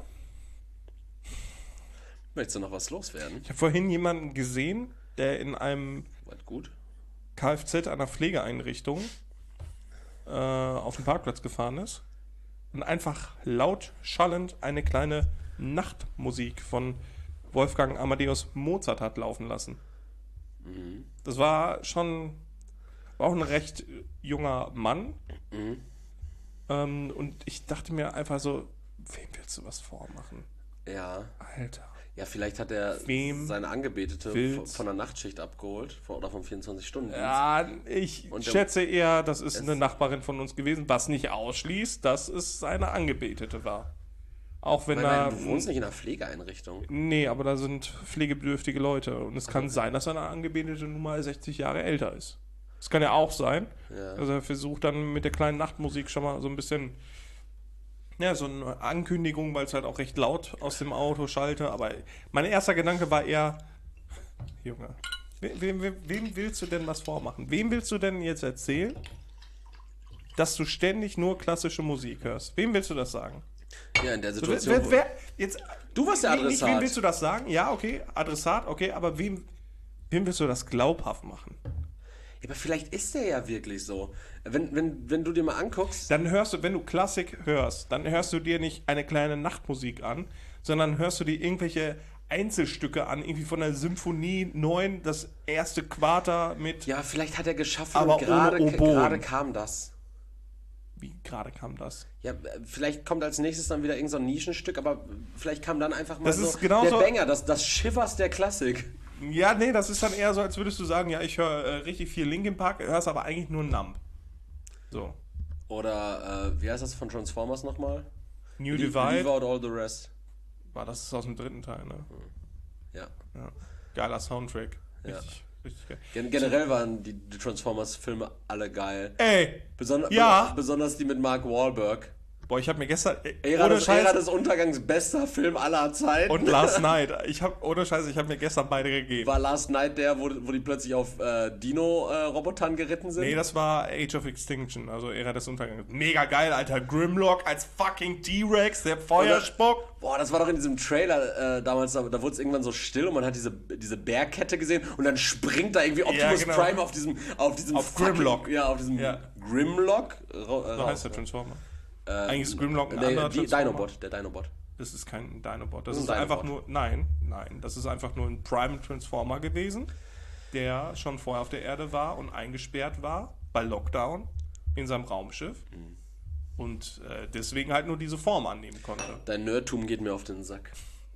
Möchtest du noch was loswerden? Ich habe vorhin jemanden gesehen, der in einem Was gut? Kfz einer Pflegeeinrichtung auf den Parkplatz gefahren ist und einfach laut schallend eine kleine Nachtmusik von Wolfgang Amadeus Mozart hat laufen lassen. Das war auch ein recht junger Mann. Und ich dachte mir einfach so, wem willst du was vormachen? Ja. Alter. Ja, vielleicht hat er Wem seine Angebetete willst- von der Nachtschicht abgeholt oder vom 24-Stunden-Dienst. Ja, ich Und der- schätze eher, das ist eine Nachbarin von uns gewesen, was nicht ausschließt, dass es seine Angebetete war. Auch wenn da... Du wohnst nicht in einer Pflegeeinrichtung. Nee, aber da sind pflegebedürftige Leute. Und es kann sein, dass seine Angebetete nun mal 60 Jahre älter ist. Das kann ja auch sein. Ja. Also er versucht dann mit der kleinen Nachtmusik schon mal so ein bisschen... Ja, so eine Ankündigung, weil es halt auch recht laut aus dem Auto schallte. Aber mein erster Gedanke war eher... Junge, wem willst du denn was vormachen? Wem willst du denn jetzt erzählen, dass du ständig nur klassische Musik hörst? Wem willst du das sagen? Ja, in der Situation. Jetzt, Du warst der Nicht, Adressat. wem willst du das sagen? Ja, okay, Adressat, okay, aber wem willst du das glaubhaft machen? Ja, aber vielleicht ist der ja wirklich so. Wenn du dir mal anguckst... Dann hörst du, wenn du Klassik hörst, dann hörst du dir nicht eine kleine Nachtmusik an, sondern hörst du dir irgendwelche Einzelstücke an, irgendwie von der Symphonie 9, das erste Quarter mit... Ja, vielleicht hat er geschaffen Aber und gerade ohne Oboen. gerade kam das. Wie gerade kam das? Ja, vielleicht kommt als nächstes dann wieder irgend so ein Nischenstück, aber vielleicht kam dann einfach mal Das so ist genauso- der Banger, das Shivers der Klassik. Ja, nee, das ist dann eher so, als würdest du sagen, ja, ich höre richtig viel Linkin Park, hörst aber eigentlich nur Numb. So. Oder, wie heißt das von Transformers nochmal? New Leave Divide. out all the rest. War das aus dem 3. Teil, ne? Ja. Ja. Geiler Soundtrack. Ja. Richtig geil. Generell waren die Transformers-Filme alle geil. Ey! Ja. Besonders die mit Mark Wahlberg. Boah, ich habe mir gestern... Ära ohne des Scheiß... Untergangs, bester Film aller Zeiten. Und Last Night. Ohne Scheiß, ich habe mir gestern beide gegeben. War Last Night der, wo die plötzlich auf Dino-Robotern geritten sind? Nee, das war Age of Extinction, also Ära des Untergangs. Mega geil, Alter. Grimlock als fucking T-Rex, der Feuer spuckt. Boah, das war doch in diesem Trailer damals, da wurde es irgendwann so still und man hat diese Bärkette gesehen und dann springt da irgendwie Optimus genau. Prime auf diesem Grimlock. Ja, auf diesem Grimlock. So heißt der Transformer. Eigentlich ist Grimlock ein anderer Dinobot, Transformer. der Dinobot. Das ist kein Dinobot. Das Das ist ist ein einfach Dinobot. nur... Nein, das ist einfach nur ein Prime Transformer gewesen, der schon vorher auf der Erde war und eingesperrt war bei Lockdown in seinem Raumschiff und deswegen halt nur diese Form annehmen konnte. Dein Nerdtum geht mir auf den Sack.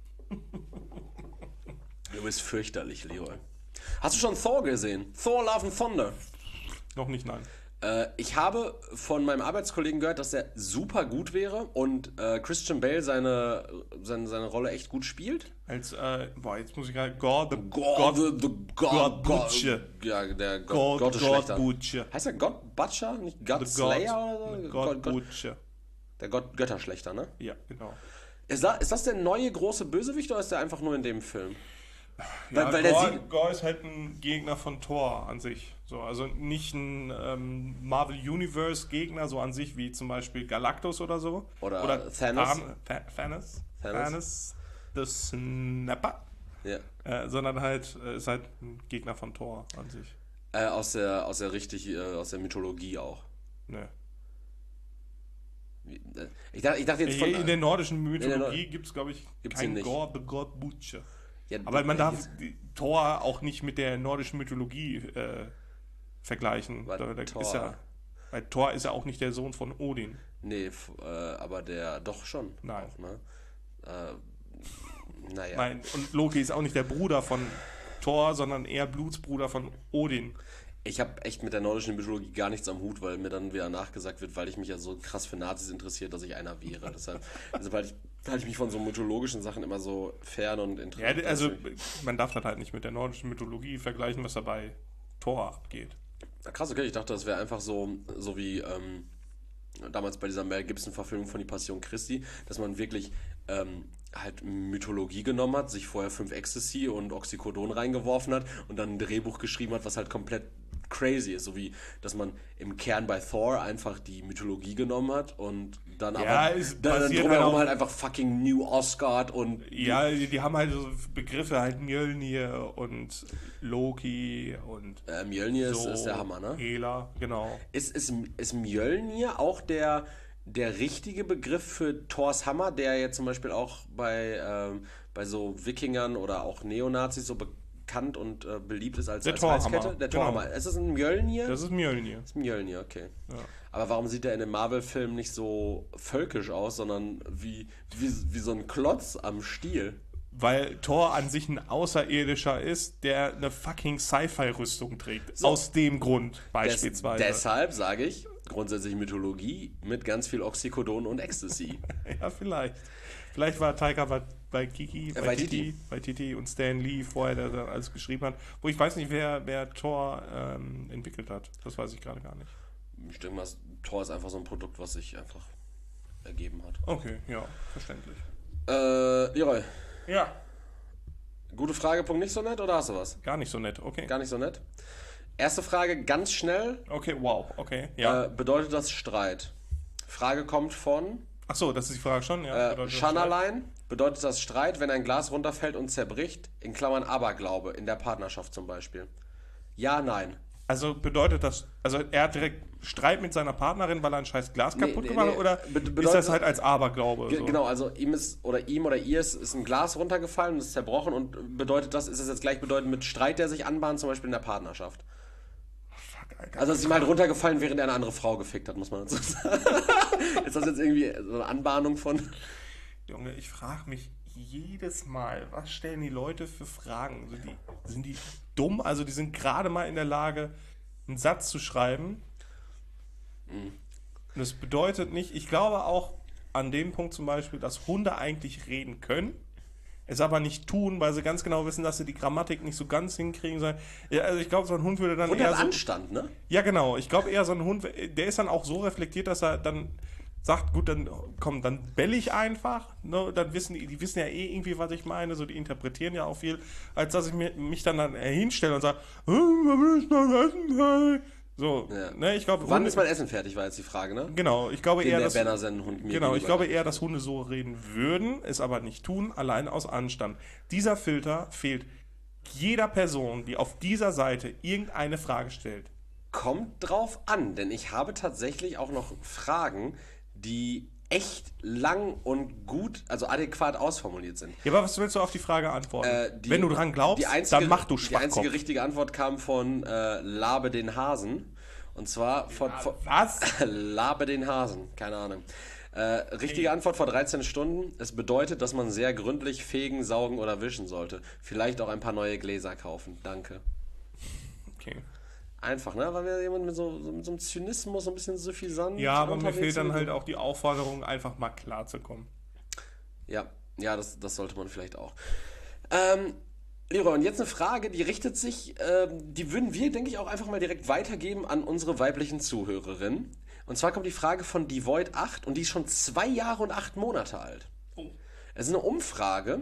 Du bist fürchterlich, Leroy. Hast du schon Thor gesehen? Thor Love and Thunder. Noch nicht, nein. Ich habe von meinem Arbeitskollegen gehört, dass er super gut wäre und Christian Bale seine Rolle echt gut spielt. Als, jetzt muss ich gerade... God Butcher. Ja, der Gott ist schlechter. Butcher. Heißt er God Butcher? Nicht God Slayer oder so? God Butcher. Der Götterschlechter, ne? Ja, genau. Ist das der neue große Bösewicht oder ist der einfach nur in dem Film? Ja, Weil der Gore ist halt ein Gegner von Thor an sich. So, also nicht ein Marvel Universe Gegner so an sich wie zum Beispiel Galactus oder so. Oder Thanos. Thanos the Snapper. Ja. Sondern halt ist halt ein Gegner von Thor an sich. Aus der Mythologie auch. Ne. Ich dachte jetzt von... In der nordischen Mythologie gibt es, glaube ich, kein Gore the God Butcher. Ja, aber man darf Thor auch nicht mit der nordischen Mythologie vergleichen. Weil Thor ist ja auch nicht der Sohn von Odin. Nee, aber der doch schon. Nein. Auch, ne? Naja. Nein, und Loki ist auch nicht der Bruder von Thor, sondern eher Blutsbruder von Odin. Ich habe echt mit der nordischen Mythologie gar nichts am Hut, weil mir dann wieder nachgesagt wird, weil ich mich ja so krass für Nazis interessiere, dass ich einer wäre. Deshalb halte ich mich von so mythologischen Sachen immer so fern und interessant. Ja, also man darf das halt nicht mit der nordischen Mythologie vergleichen, was da bei Thor abgeht. Krass, okay, ich dachte, das wäre einfach so wie damals bei dieser Mel Gibson-Verfilmung von Die Passion Christi, dass man wirklich halt Mythologie genommen hat, sich vorher 5 Ecstasy und Oxycodon reingeworfen hat und dann ein Drehbuch geschrieben hat, was halt komplett crazy ist, so wie, dass man im Kern bei Thor einfach die Mythologie genommen hat und dann ja, aber dann drumherum halt einfach fucking New Asgard und... Ja, die haben halt so Begriffe, halt Mjölnir und Loki und... Mjölnir so ist der Hammer, ne? Hela, genau. Ist Mjölnir auch der richtige Begriff für Thors Hammer, der jetzt zum Beispiel auch bei so Wikingern oder auch Neonazis so bekannt und beliebt ist als Halskette? Der Thorhammer. Genau. Ist das ein Mjölnir? Das ist Mjölnir. Das ist Mjölnir, okay. Ja. Aber warum sieht der in dem Marvel-Film nicht so völkisch aus, sondern wie so ein Klotz am Stiel? Weil Thor an sich ein Außerirdischer ist, der eine fucking Sci-Fi-Rüstung trägt. So. Aus dem Grund beispielsweise. Deshalb sage ich, grundsätzlich Mythologie mit ganz viel Oxycodon und Ecstasy. Ja, vielleicht. Vielleicht war Taika Waititi und Stan Lee vorher, der da alles geschrieben hat. Wo ich weiß nicht, wer Thor entwickelt hat. Das weiß ich gerade gar nicht. Ich denke mal, Thor ist einfach so ein Produkt, was sich einfach ergeben hat. Okay, ja, verständlich. Leroy. Ja. Gute Frage, Punkt nicht so nett oder hast du was? Gar nicht so nett, okay. Gar nicht so nett. Erste Frage, ganz schnell. Okay, wow, okay, ja. Bedeutet das Streit? Frage kommt von... Achso, das ist die Frage schon, ja. Schannerlein, bedeutet das Streit, wenn ein Glas runterfällt und zerbricht, in Klammern Aberglaube, in der Partnerschaft zum Beispiel? Ja, nein. Also bedeutet das, also er hat direkt Streit mit seiner Partnerin, weil er ein scheiß Glas kaputt gemacht hat, oder ist das halt als Aberglaube? So? Genau, also ihm oder ihr ist ein Glas runtergefallen und ist zerbrochen und bedeutet das, ist das jetzt gleichbedeutend mit Streit, der sich anbahnt, zum Beispiel in der Partnerschaft? Fuck, Alter. Also es ist ihm halt runtergefallen, während er eine andere Frau gefickt hat, muss man dazu sagen. Ist das jetzt irgendwie so eine Anbahnung von... Junge, ich frage mich jedes Mal, was stellen die Leute für Fragen? Sind die dumm? Also die sind gerade mal in der Lage, einen Satz zu schreiben. Und das bedeutet nicht, ich glaube auch an dem Punkt zum Beispiel, dass Hunde eigentlich reden können, es aber nicht tun, weil sie ganz genau wissen, dass sie die Grammatik nicht so ganz hinkriegen. Ja, also ich glaube, so ein Hund würde dann Und eher der so... Anstand, ne? Ja, genau. Ich glaube eher, so ein Hund, der ist dann auch so reflektiert, dass er dann sagt, gut, dann komm, dann bell ich einfach. Ne? Dann die wissen ja eh irgendwie, was ich meine. So, die interpretieren ja auch viel, als dass ich mich dann hinstelle und sage, was will ich noch essen? So, Ja. ne, ich glaube... Wann ist mein Essen fertig, war jetzt die Frage, ne? Genau, ich glaube eher, dass Hunde so reden würden, es aber nicht tun, allein aus Anstand. Dieser Filter fehlt jeder Person, die auf dieser Seite irgendeine Frage stellt. Kommt drauf an, denn ich habe tatsächlich auch noch Fragen, die echt lang und gut, also adäquat ausformuliert sind. Ja, aber was willst du auf die Frage antworten? Wenn du dran glaubst, dann mach du Schwachkopf. Die einzige richtige Antwort kam von Labe den Hasen. Und zwar von was? Labe den Hasen, keine Ahnung. Richtige Antwort vor 13 Stunden. Es bedeutet, dass man sehr gründlich fegen, saugen oder wischen sollte. Vielleicht auch ein paar neue Gläser kaufen. Danke. Okay. Einfach, ne? Weil wir jemand mit so einem Zynismus, so ein bisschen suffisant. Ja, aber mir fehlt dann halt auch die Aufforderung, einfach mal klarzukommen. Ja, das sollte man vielleicht auch. Leroy, und jetzt eine Frage, die richtet sich, die würden wir, denke ich, auch einfach mal direkt weitergeben an unsere weiblichen Zuhörerinnen. Und zwar kommt die Frage von Devoid8 und die ist schon 2 Jahre und 8 Monate alt. Oh. Es ist eine Umfrage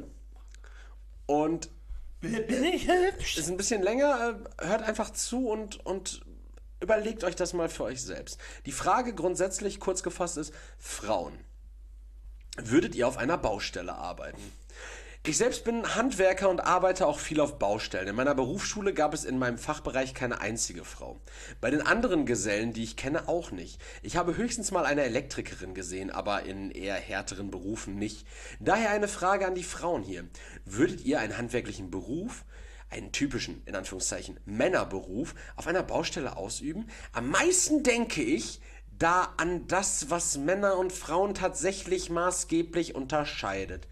und bin ich hübsch? ist ein bisschen länger, hört einfach zu und überlegt euch das mal für euch selbst. Die Frage grundsätzlich kurz gefasst ist, Frauen, würdet ihr auf einer Baustelle arbeiten? Ich selbst bin Handwerker und arbeite auch viel auf Baustellen. In meiner Berufsschule gab es in meinem Fachbereich keine einzige Frau. Bei den anderen Gesellen, die ich kenne, auch nicht. Ich habe höchstens mal eine Elektrikerin gesehen, aber in eher härteren Berufen nicht. Daher eine Frage an die Frauen hier. Würdet ihr einen handwerklichen Beruf, einen typischen, in Anführungszeichen, Männerberuf, auf einer Baustelle ausüben? Am meisten denke ich da an das, was Männer und Frauen tatsächlich maßgeblich unterscheidet.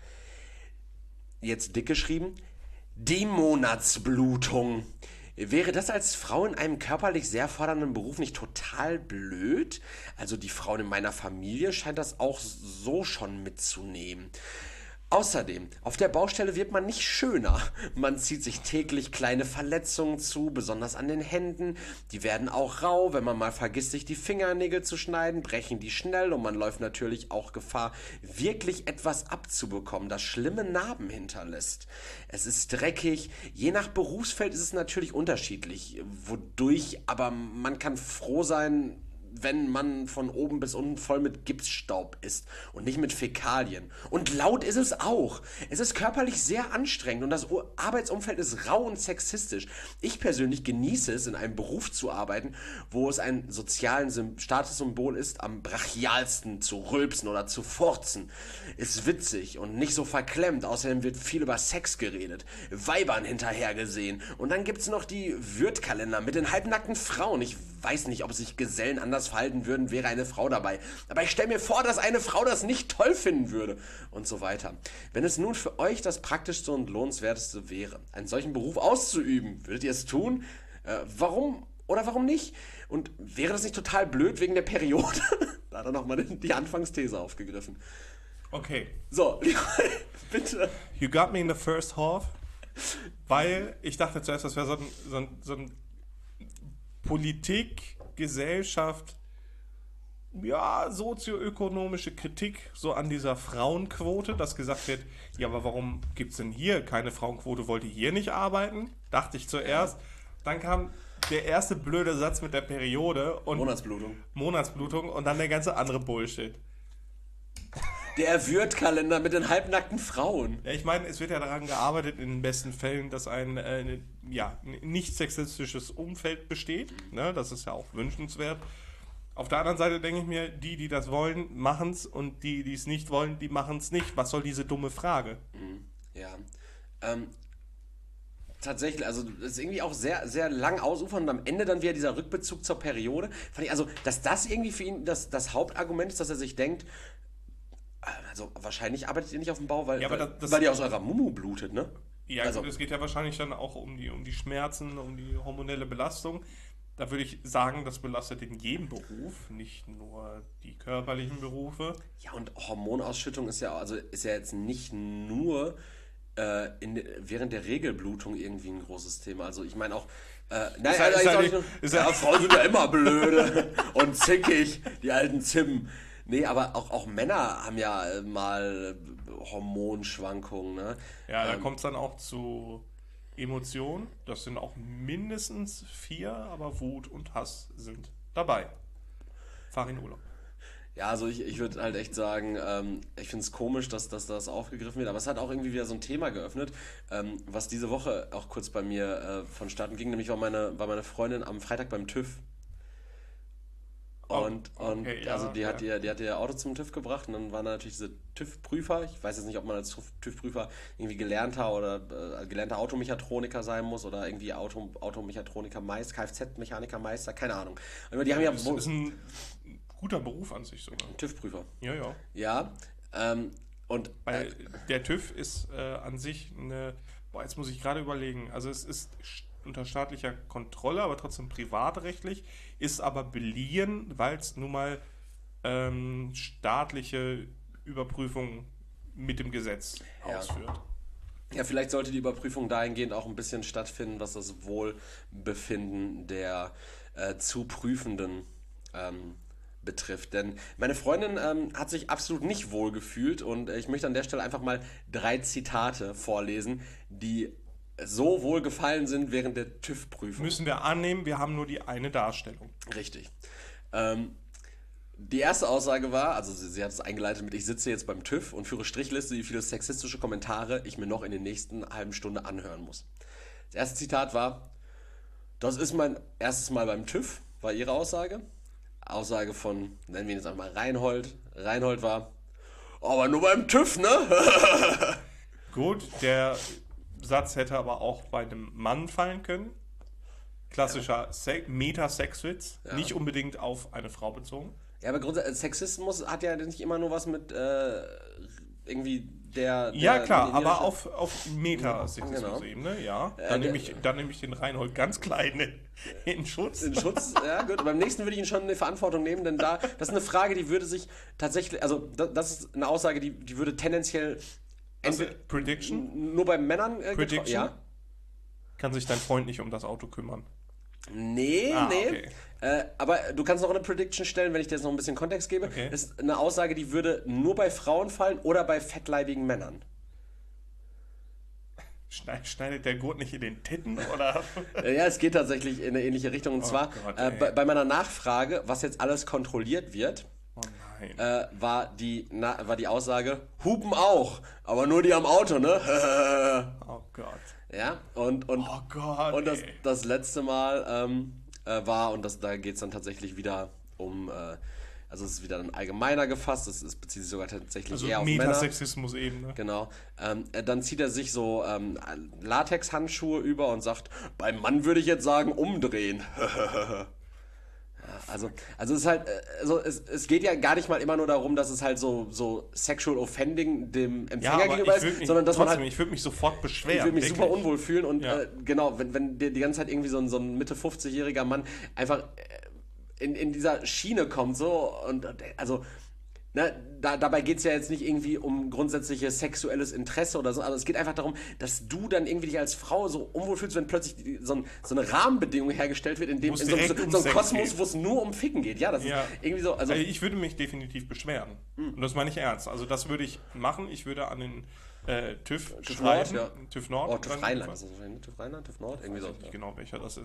Jetzt dick geschrieben, die Monatsblutung. Wäre das als Frau in einem körperlich sehr fordernden Beruf nicht total blöd? Also die Frauen in meiner Familie scheint das auch so schon mitzunehmen. Außerdem, auf der Baustelle wird man nicht schöner. Man zieht sich täglich kleine Verletzungen zu, besonders an den Händen. Die werden auch rau, wenn man mal vergisst, sich die Fingernägel zu schneiden, brechen die schnell und man läuft natürlich auch Gefahr, wirklich etwas abzubekommen, das schlimme Narben hinterlässt. Es ist dreckig, je nach Berufsfeld ist es natürlich unterschiedlich, wodurch, aber man kann froh sein, wenn man von oben bis unten voll mit Gipsstaub ist und nicht mit Fäkalien. Und laut ist es auch. Es ist körperlich sehr anstrengend und das Arbeitsumfeld ist rau und sexistisch. Ich persönlich genieße es, in einem Beruf zu arbeiten, wo es ein soziales Statussymbol ist, am brachialsten zu rülpsen oder zu furzen. Ist witzig und nicht so verklemmt. Außerdem wird viel über Sex geredet, Weibern hinterhergesehen. Und dann gibt's noch die Würtkalender mit den halbnackten Frauen. Ich weiß nicht, ob sich Gesellen anders verhalten würden, wäre eine Frau dabei. Aber ich stelle mir vor, dass eine Frau das nicht toll finden würde. Und so weiter. Wenn es nun für euch das Praktischste und Lohnenswerteste wäre, einen solchen Beruf auszuüben, würdet ihr es tun? Warum oder warum nicht? Und wäre das nicht total blöd wegen der Periode? Da hat er nochmal die Anfangsthese aufgegriffen. Okay. So, bitte. You got me in the first half, weil ich dachte zuerst, das wäre so ein Politik, Gesellschaft, ja, sozioökonomische Kritik so an dieser Frauenquote, dass gesagt wird, ja, aber warum gibt es denn hier keine Frauenquote, wollt ihr hier nicht arbeiten? Dachte ich zuerst. Dann kam der erste blöde Satz mit der Periode und Monatsblutung und dann der ganze andere Bullshit. Der Würth-Kalender mit den halbnackten Frauen. Ja, ich meine, es wird ja daran gearbeitet, in den besten Fällen, dass ein nicht sexistisches Umfeld besteht. Ne? Das ist ja auch wünschenswert. Auf der anderen Seite denke ich mir, die das wollen, machen es, und die es nicht wollen, die machen es nicht. Was soll diese dumme Frage? Ja. Tatsächlich, also das ist irgendwie auch sehr, sehr lang ausufern und am Ende dann wieder dieser Rückbezug zur Periode. Fand ich, also, dass das irgendwie für ihn das Hauptargument ist, dass er sich denkt, also wahrscheinlich arbeitet ihr nicht auf dem Bau, weil ihr aus eurer Mumu blutet, ne? Ja, also, gut, es geht ja wahrscheinlich dann auch um die Schmerzen, um die hormonelle Belastung. Da würde ich sagen, das belastet in jedem Beruf, nicht nur die körperlichen Berufe. Ja, und Hormonausschüttung ist ja jetzt nicht nur während der Regelblutung irgendwie ein großes Thema. Also ich meine auch, Frauen sind ja immer blöde und zickig, die alten Zimmen. Nee, aber auch Männer haben ja mal Hormonschwankungen. Ne? Ja, da kommt es dann auch zu Emotionen. Das sind auch mindestens 4, aber Wut und Hass sind dabei. Fahr in Urlaub. Ja, also ich würde halt echt sagen, ich finde es komisch, dass das aufgegriffen wird, aber es hat auch irgendwie wieder so ein Thema geöffnet, was diese Woche auch kurz bei mir vonstatten ging, nämlich war meine Freundin am Freitag beim TÜV. Die hat ihr Auto zum TÜV gebracht und dann waren da natürlich diese TÜV-Prüfer. Ich weiß jetzt nicht, ob man als TÜV-Prüfer irgendwie gelernter Automechatroniker sein muss oder irgendwie Automechatroniker Meister, Kfz-Mechaniker Meister, keine Ahnung. Aber die haben das ist ein guter Beruf an sich sogar. TÜV-Prüfer. Ja. Ja, weil der TÜV ist an sich jetzt muss ich gerade überlegen, also es ist unter staatlicher Kontrolle, aber trotzdem privatrechtlich, ist aber beliehen, weil es nun mal staatliche Überprüfung mit dem Gesetz ausführt. Ja, vielleicht sollte die Überprüfung dahingehend auch ein bisschen stattfinden, was das Wohlbefinden der zu Prüfenden betrifft. Denn meine Freundin hat sich absolut nicht wohl gefühlt und ich möchte an der Stelle einfach mal 3 Zitate vorlesen, die so wohl gefallen sind während der TÜV-Prüfung. Müssen wir annehmen, wir haben nur die eine Darstellung. Richtig. Die erste Aussage war, also sie hat es eingeleitet mit: Ich sitze jetzt beim TÜV und führe Strichliste, wie viele sexistische Kommentare ich mir noch in den nächsten halben Stunde anhören muss. Das erste Zitat war: Das ist mein erstes Mal beim TÜV, war ihre Aussage. Aussage von, nennen wir ihn jetzt einmal Reinhold. Reinhold war: Aber nur beim TÜV, ne? Gut, der Satz hätte aber auch bei einem Mann fallen können. Klassischer Meta-Sexwitz, nicht unbedingt auf eine Frau bezogen. Ja, aber grundsätzlich, Sexismus hat ja nicht immer nur was mit irgendwie der ja, klar, aber auf Meta-Sexismus-Ebene, ja. Dann nehme ich den Reinhold ganz klein in Schutz. In Schutz, ja, gut. Beim nächsten würde ich ihn schon in die Verantwortung nehmen, denn das ist eine Frage, die würde sich tatsächlich, also das ist eine Aussage, die würde tendenziell Prediction? Nur bei Männern Prediction? Ja. Kann sich dein Freund nicht um das Auto kümmern? Nee. Okay. Aber du kannst noch eine Prediction stellen, wenn ich dir jetzt noch ein bisschen Kontext gebe. Okay. Das ist eine Aussage, die würde nur bei Frauen fallen oder bei fettleibigen Männern. Schneidet der Gurt nicht in den Titten, oder? Ja, es geht tatsächlich in eine ähnliche Richtung. Und zwar bei meiner Nachfrage, was jetzt alles kontrolliert wird, war die Aussage: Hupen auch, aber nur die am Auto, ne? Oh Gott. Ja, und das letzte Mal war, und da geht es dann tatsächlich wieder um, also es ist wieder ein allgemeiner gefasst, es bezieht sich sogar tatsächlich eher auf Männer. Metasexismus eben, ne? Genau. Dann zieht er sich so Latexhandschuhe über und sagt: Beim Mann würde ich jetzt sagen, umdrehen. Also es ist halt, es geht ja gar nicht mal immer nur darum, dass es halt so sexual offending dem Empfänger gegenüber ist, sondern dass man halt... Ich würde mich sofort beschweren. Ich würde mich super unwohl fühlen und genau, wenn die ganze Zeit irgendwie so ein Mitte 50-jähriger Mann einfach in dieser Schiene kommt, so, und also... Ne, dabei geht es ja jetzt nicht irgendwie um grundsätzliches sexuelles Interesse oder so, also es geht einfach darum, dass du dann irgendwie dich als Frau so unwohl fühlst, wenn plötzlich so eine Rahmenbedingung hergestellt wird, in so einem Kosmos, wo es nur um Ficken geht. Ja, das ist irgendwie so. Also ich würde mich definitiv beschweren. Und das meine ich ernst. Also das würde ich machen. Ich würde an den TÜV schreiben. Nord, ja. TÜV Nord. TÜV Rheinland. Ist das wahrscheinlich TÜV Rheinland, TÜV Nord? Irgendwie so. Ich weiß nicht genau, welcher das ist.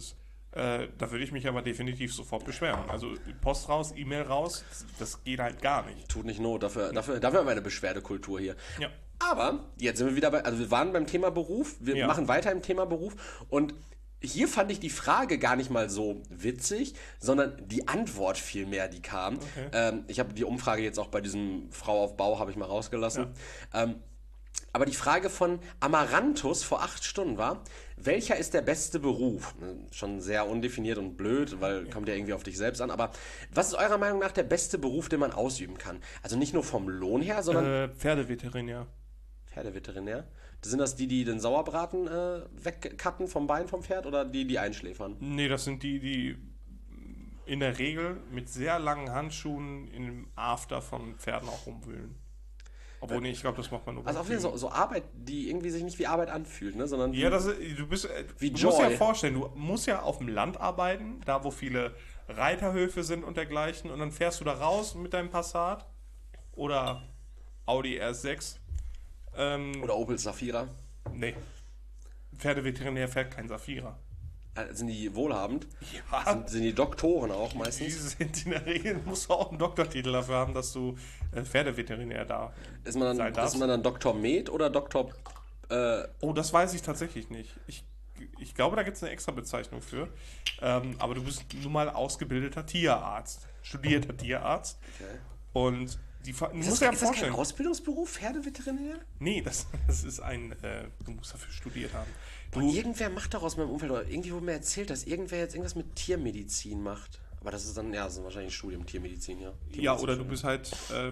Da würde ich mich aber definitiv sofort beschweren. Also Post raus, E-Mail raus, das geht halt gar nicht. Tut nicht Not, dafür haben wir eine Beschwerdekultur hier. Ja. Aber jetzt sind wir wieder also wir waren beim Thema Beruf, wir machen weiter im Thema Beruf und hier fand ich die Frage gar nicht mal so witzig, sondern die Antwort vielmehr, die kam. Okay. Ich habe die Umfrage jetzt auch bei diesem Frau auf Bau, habe ich mal rausgelassen. Ja. Aber die Frage von Amaranthus vor 8 Stunden war, welcher ist der beste Beruf? Schon sehr undefiniert und blöd, weil kommt ja irgendwie auf dich selbst an. Aber was ist eurer Meinung nach der beste Beruf, den man ausüben kann? Also nicht nur vom Lohn her, sondern... Pferdeveterinär. Pferdeveterinär? Sind das die den Sauerbraten wegcutten vom Bein vom Pferd oder die einschläfern? Nee, das sind die in der Regel mit sehr langen Handschuhen in dem After von Pferden auch rumwühlen. Obwohl, nee, ich glaube, das macht man nur. Also auf jeden Fall so Arbeit, die irgendwie sich nicht wie Arbeit anfühlt, ne? Sondern ja, du musst Joy. ja vorstellen, du musst ja auf dem Land arbeiten, da wo viele Reiterhöfe sind und dergleichen, und dann fährst du da raus mit deinem Passat oder Audi R6. Oder Opel Safira. Nee. Pferdeveterinär fährt kein Safira. Sind die wohlhabend? Ja. Sind die Doktoren auch Die meistens? sind in der Regel, musst du auch einen Doktortitel dafür haben, dass du Pferdeveterinär da Ist man dann Dr. Med oder Dr. Oh, das weiß ich tatsächlich nicht. Ich glaube, da gibt es eine extra Bezeichnung für. Aber du bist nun mal ausgebildeter Tierarzt. Studierter Tierarzt. Okay. Und Ist das kein Ausbildungsberuf, Pferdeveterinär? Nee, das ist du musst dafür studiert haben. Irgendwer macht doch aus meinem Umfeld, oder irgendwie wurde mir erzählt, dass irgendwer jetzt irgendwas mit Tiermedizin macht. Aber das ist dann, das ist wahrscheinlich ein Studium, Tiermedizin, ja. Ja, oder du bist halt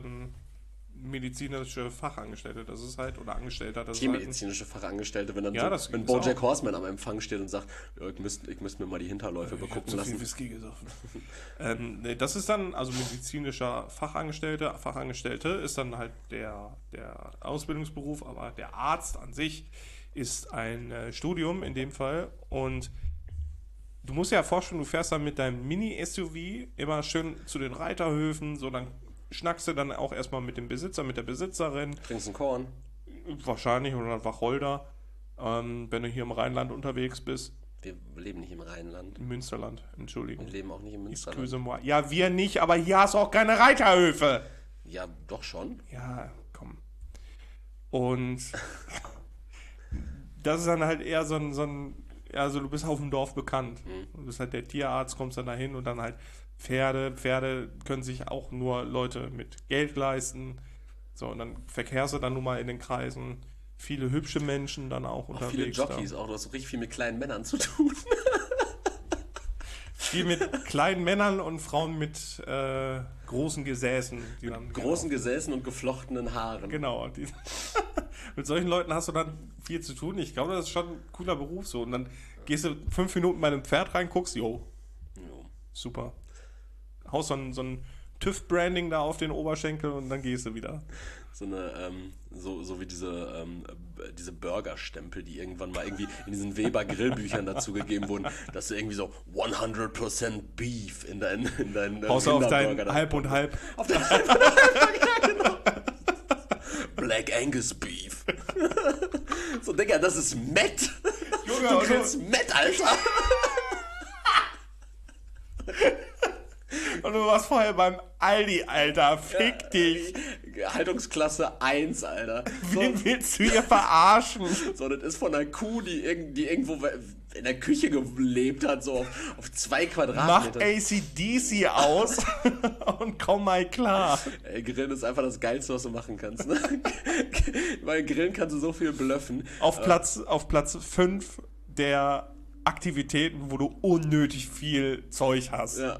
medizinische Fachangestellte, das ist halt, oder Angestellter. Das Tiermedizinische Fachangestellte, wenn dann wenn BoJack Horseman am Empfang steht und sagt, ja, ich müsst mir mal die Hinterläufe begucken lassen. Ich habe zu viel Whisky gesoffen. Nee, das ist dann, also medizinischer Fachangestellte ist dann halt der Ausbildungsberuf, aber der Arzt an sich ist ein Studium in dem Fall, und du musst dir ja vorstellen, du fährst dann mit deinem Mini-SUV immer schön zu den Reiterhöfen, so, dann schnackst du dann auch erstmal mit dem Besitzer, mit der Besitzerin. Trinkst einen Korn. Wahrscheinlich, oder ein Wacholder, wenn du hier im Rheinland unterwegs bist. Wir leben nicht im Rheinland. Im Münsterland, Entschuldigung. Wir leben auch nicht im Münsterland. Ja, wir nicht, aber hier hast du auch keine Reiterhöfe. Ja, doch schon. Ja, komm. Und das ist dann halt eher so ein also du bist auf dem Dorf bekannt. Du bist halt der Tierarzt, kommst dann dahin und dann halt Pferde können sich auch nur Leute mit Geld leisten. So, und dann verkehrst du dann nun mal in den Kreisen. Viele hübsche Menschen dann auch unterwegs. Viele Jockeys auch, du hast so richtig viel mit kleinen Männern zu tun. Viel mit kleinen Männern und Frauen mit großen Gesäßen. Die dann großen Gesäßen und geflochtenen Haaren. Genau. Mit solchen Leuten hast du dann viel zu tun. Ich glaube, das ist schon ein cooler Beruf so. Und dann gehst du 5 Minuten bei einem Pferd rein, guckst, super. Haust so ein TÜV-Branding da auf den Oberschenkel und dann gehst du wieder. So eine, so wie diese Burgerstempel, die irgendwann mal irgendwie in diesen Weber-Grillbüchern dazu gegeben wurden, dass du irgendwie so 100% Beef in dein Haust du auf dein Halb und Halb. Auf dein Halb und Halb, ja, genau. Black Angus Beef. So, Digga, das ist Matt. Junge, du grillst Matt, Alter. Und du warst vorher beim Aldi, Alter. Fick dich. Haltungsklasse 1, Alter. Wen willst du hier verarschen? So, das ist von einer Kuh, die irgendwo in der Küche gelebt hat, so auf 2 Quadratmeter. Mach AC/DC aus und komm mal klar. Ey, Grillen ist einfach das Geilste, was du machen kannst. Ne? Weil Grillen kannst du so viel blöffen. Auf Platz 5 der Aktivitäten, wo du unnötig viel Zeug hast. Ja.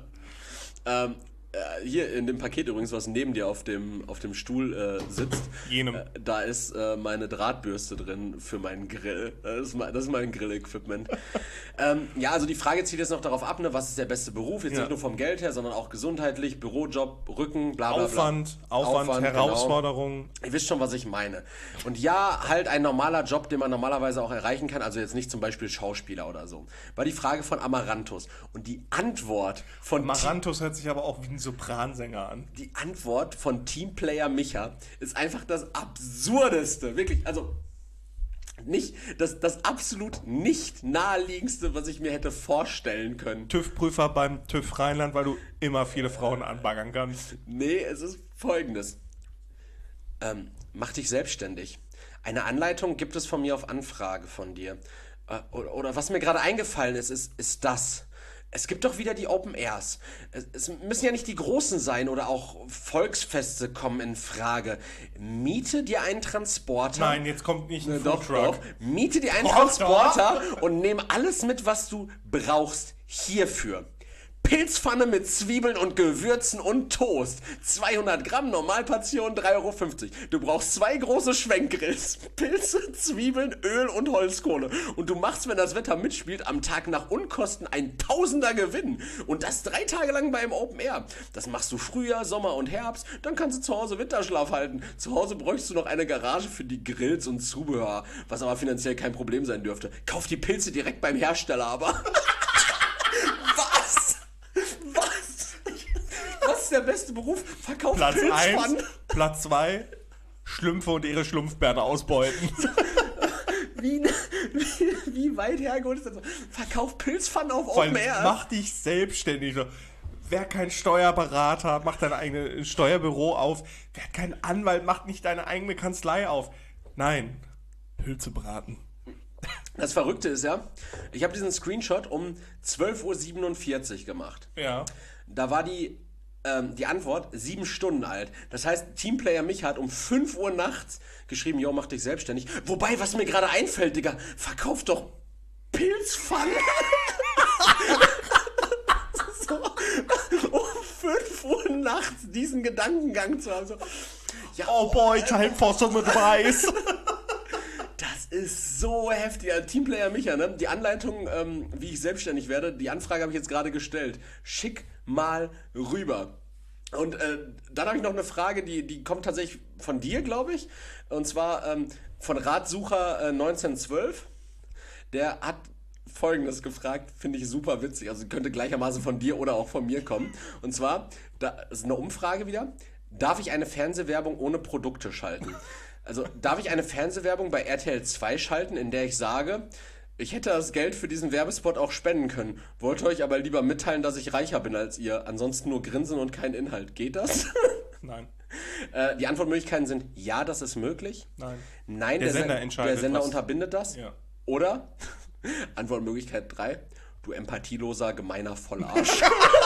Hier in dem Paket übrigens, was neben dir auf dem Stuhl sitzt, da ist meine Drahtbürste drin für meinen Grill. Das ist mein Grill-Equipment. Ja, also die Frage zieht jetzt noch darauf ab, ne, was ist der beste Beruf? Jetzt nicht nur vom Geld her, sondern auch gesundheitlich, Bürojob, Rücken, bla bla bla. Aufwand, Herausforderungen. Genau. Ihr wisst schon, was ich meine. Und ja, halt ein normaler Job, den man normalerweise auch erreichen kann, also jetzt nicht zum Beispiel Schauspieler oder so. War die Frage von Amaranthus. Und die Antwort von... Amaranthus hört sich aber auch wie ein Sopransänger an. Die Antwort von Teamplayer Micha ist einfach das Absurdeste. Wirklich, also Nicht das absolut nicht naheliegendste, was ich mir hätte vorstellen können. TÜV-Prüfer beim TÜV Rheinland, weil du immer viele Frauen anbaggern kannst. Nee, es ist Folgendes. Mach dich selbstständig. Eine Anleitung gibt es von mir auf Anfrage von dir. Oder was mir gerade eingefallen ist das. Es gibt doch wieder die Open Airs. Es müssen ja nicht die großen sein oder auch Volksfeste kommen in Frage. Miete dir einen Transporter. Nein, jetzt kommt nicht ein Doch. Foodtruck. Miete dir einen Transporter und nehme alles mit, was du brauchst hierfür. Pilzpfanne mit Zwiebeln und Gewürzen und Toast. 200 Gramm, Normalportion, 3,50 €. Du brauchst 2 große Schwenkgrills, Pilze, Zwiebeln, Öl und Holzkohle. Und du machst, wenn das Wetter mitspielt, am Tag nach Unkosten ein Tausender Gewinn. Und das 3 Tage lang beim Open Air. Das machst du Frühjahr, Sommer und Herbst. Dann kannst du zu Hause Winterschlaf halten. Zu Hause bräuchst du noch eine Garage für die Grills und Zubehör. Was aber finanziell kein Problem sein dürfte. Kauf die Pilze direkt beim Hersteller, aber... Was ist der beste Beruf? Verkauf Platz Pilzpfannen. 1, Platz 2, Schlümpfe und ihre Schlumpfbärte ausbeuten. Wie weit hergeholt ist das? Verkauf Pilzpfannen auf Vor allem, Open Air. mach dich selbstständig. Wer kein Steuerberater, macht dein eigenes Steuerbüro auf. Wer hat keinen Anwalt, macht nicht deine eigene Kanzlei auf. Nein, Pilze braten. Das Verrückte ist ja, ich habe diesen Screenshot um 12:47 Uhr gemacht. Ja. Da war die Antwort 7 Stunden alt. Das heißt, Teamplayer mich hat um 5 Uhr nachts geschrieben, yo, mach dich selbstständig. Wobei, was mir gerade einfällt, Digga, verkauf doch Pilzpfannen. So, um 5 Uhr nachts diesen Gedankengang zu haben. So, ja, Oh boy, time for some advice. das ist so heftig. Teamplayer Micha, ne? Die Anleitung, wie ich selbstständig werde, die Anfrage habe ich jetzt gerade gestellt. Schick mal rüber. Und dann habe ich noch eine Frage, die kommt tatsächlich von dir, glaube ich. Und zwar von Ratsucher 1912. Der hat Folgendes gefragt, finde ich super witzig. Also könnte gleichermaßen von dir oder auch von mir kommen. Und zwar, da ist eine Umfrage wieder. Darf ich eine Fernsehwerbung ohne Produkte schalten? Also darf ich eine Fernsehwerbung bei RTL 2 schalten, in der ich sage, ich hätte das Geld für diesen Werbespot auch spenden können, wollte euch aber lieber mitteilen, dass ich reicher bin als ihr, ansonsten nur Grinsen und kein Inhalt. Geht das? Nein. Die Antwortmöglichkeiten sind, ja, das ist möglich. Nein, der Sender entscheidet. Der Sender unterbindet das. Ja. Oder, Antwortmöglichkeit 3, du empathieloser, gemeiner Vollarsch.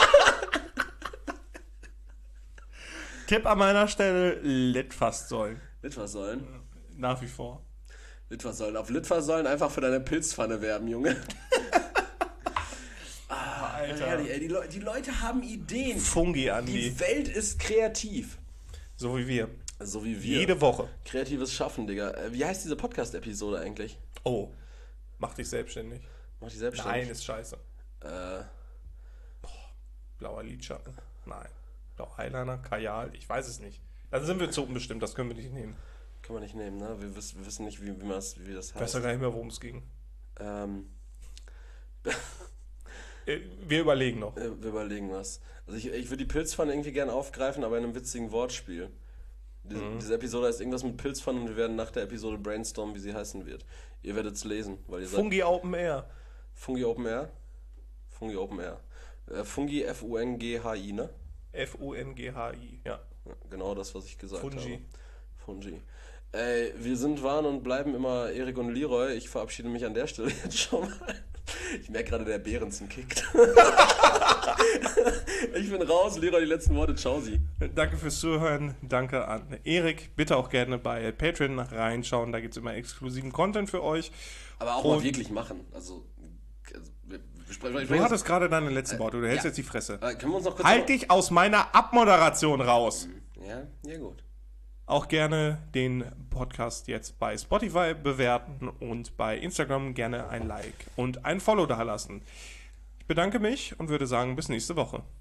Tipp an meiner Stelle, Litfaßsäulen. Litfaßsäulen? Nach wie vor. Litfaßsäulen. Auf Litfaßsäulen einfach für deine Pilzpfanne werben, Junge. Alter. Herrlich, ey, die Leute haben Ideen. Fungi, Andi. Die Welt ist kreativ. So wie wir. So wie wir. Jede Woche. Kreatives Schaffen, Digga. Wie heißt diese Podcast-Episode eigentlich? Oh, mach dich selbstständig. Mach dich selbstständig. Nein, ist scheiße. Blauer Lidschatten. Nein. Blauer Eyeliner, Kajal, ich weiß es nicht. Dann sind wir zu unbestimmt, das können wir nicht nehmen. Kann man nicht nehmen, ne? Wir wissen nicht, wie das Ich weiß heißt. ja gar nicht mehr, worum es ging. Wir überlegen noch. Wir überlegen was. Also ich würde die Pilzpfanne irgendwie gerne aufgreifen, aber in einem witzigen Wortspiel. Diese Episode heißt irgendwas mit Pilzpfannen und wir werden nach der Episode brainstormen, wie sie heißen wird. Ihr werdet es lesen, weil ihr seid... Fungi Open Air. Fungi Open Air? Fungi Open Air. Fungi F-U-N-G-H-I, ne? F-U-N-G-H-I, ja. Genau das, was ich gesagt habe. Fungi. Ey, wir waren und bleiben immer Erik und Leroy. Ich verabschiede mich an der Stelle jetzt schon mal. Ich merke gerade, der Behrensen kickt. Ich bin raus. Leroy, die letzten Worte. Ciao, Sie. Danke fürs Zuhören. Danke an Erik. Bitte auch gerne bei Patreon reinschauen. Da gibt es immer exklusiven Content für euch. Aber auch mal wirklich machen. Also du hattest gerade deine letzten Worte. Du hältst jetzt die Fresse. Können wir uns noch kurz Halt dich aus meiner Abmoderation raus. Ja gut. Auch gerne den Podcast jetzt bei Spotify bewerten und bei Instagram gerne ein Like und ein Follow dalassen. Ich bedanke mich und würde sagen, bis nächste Woche.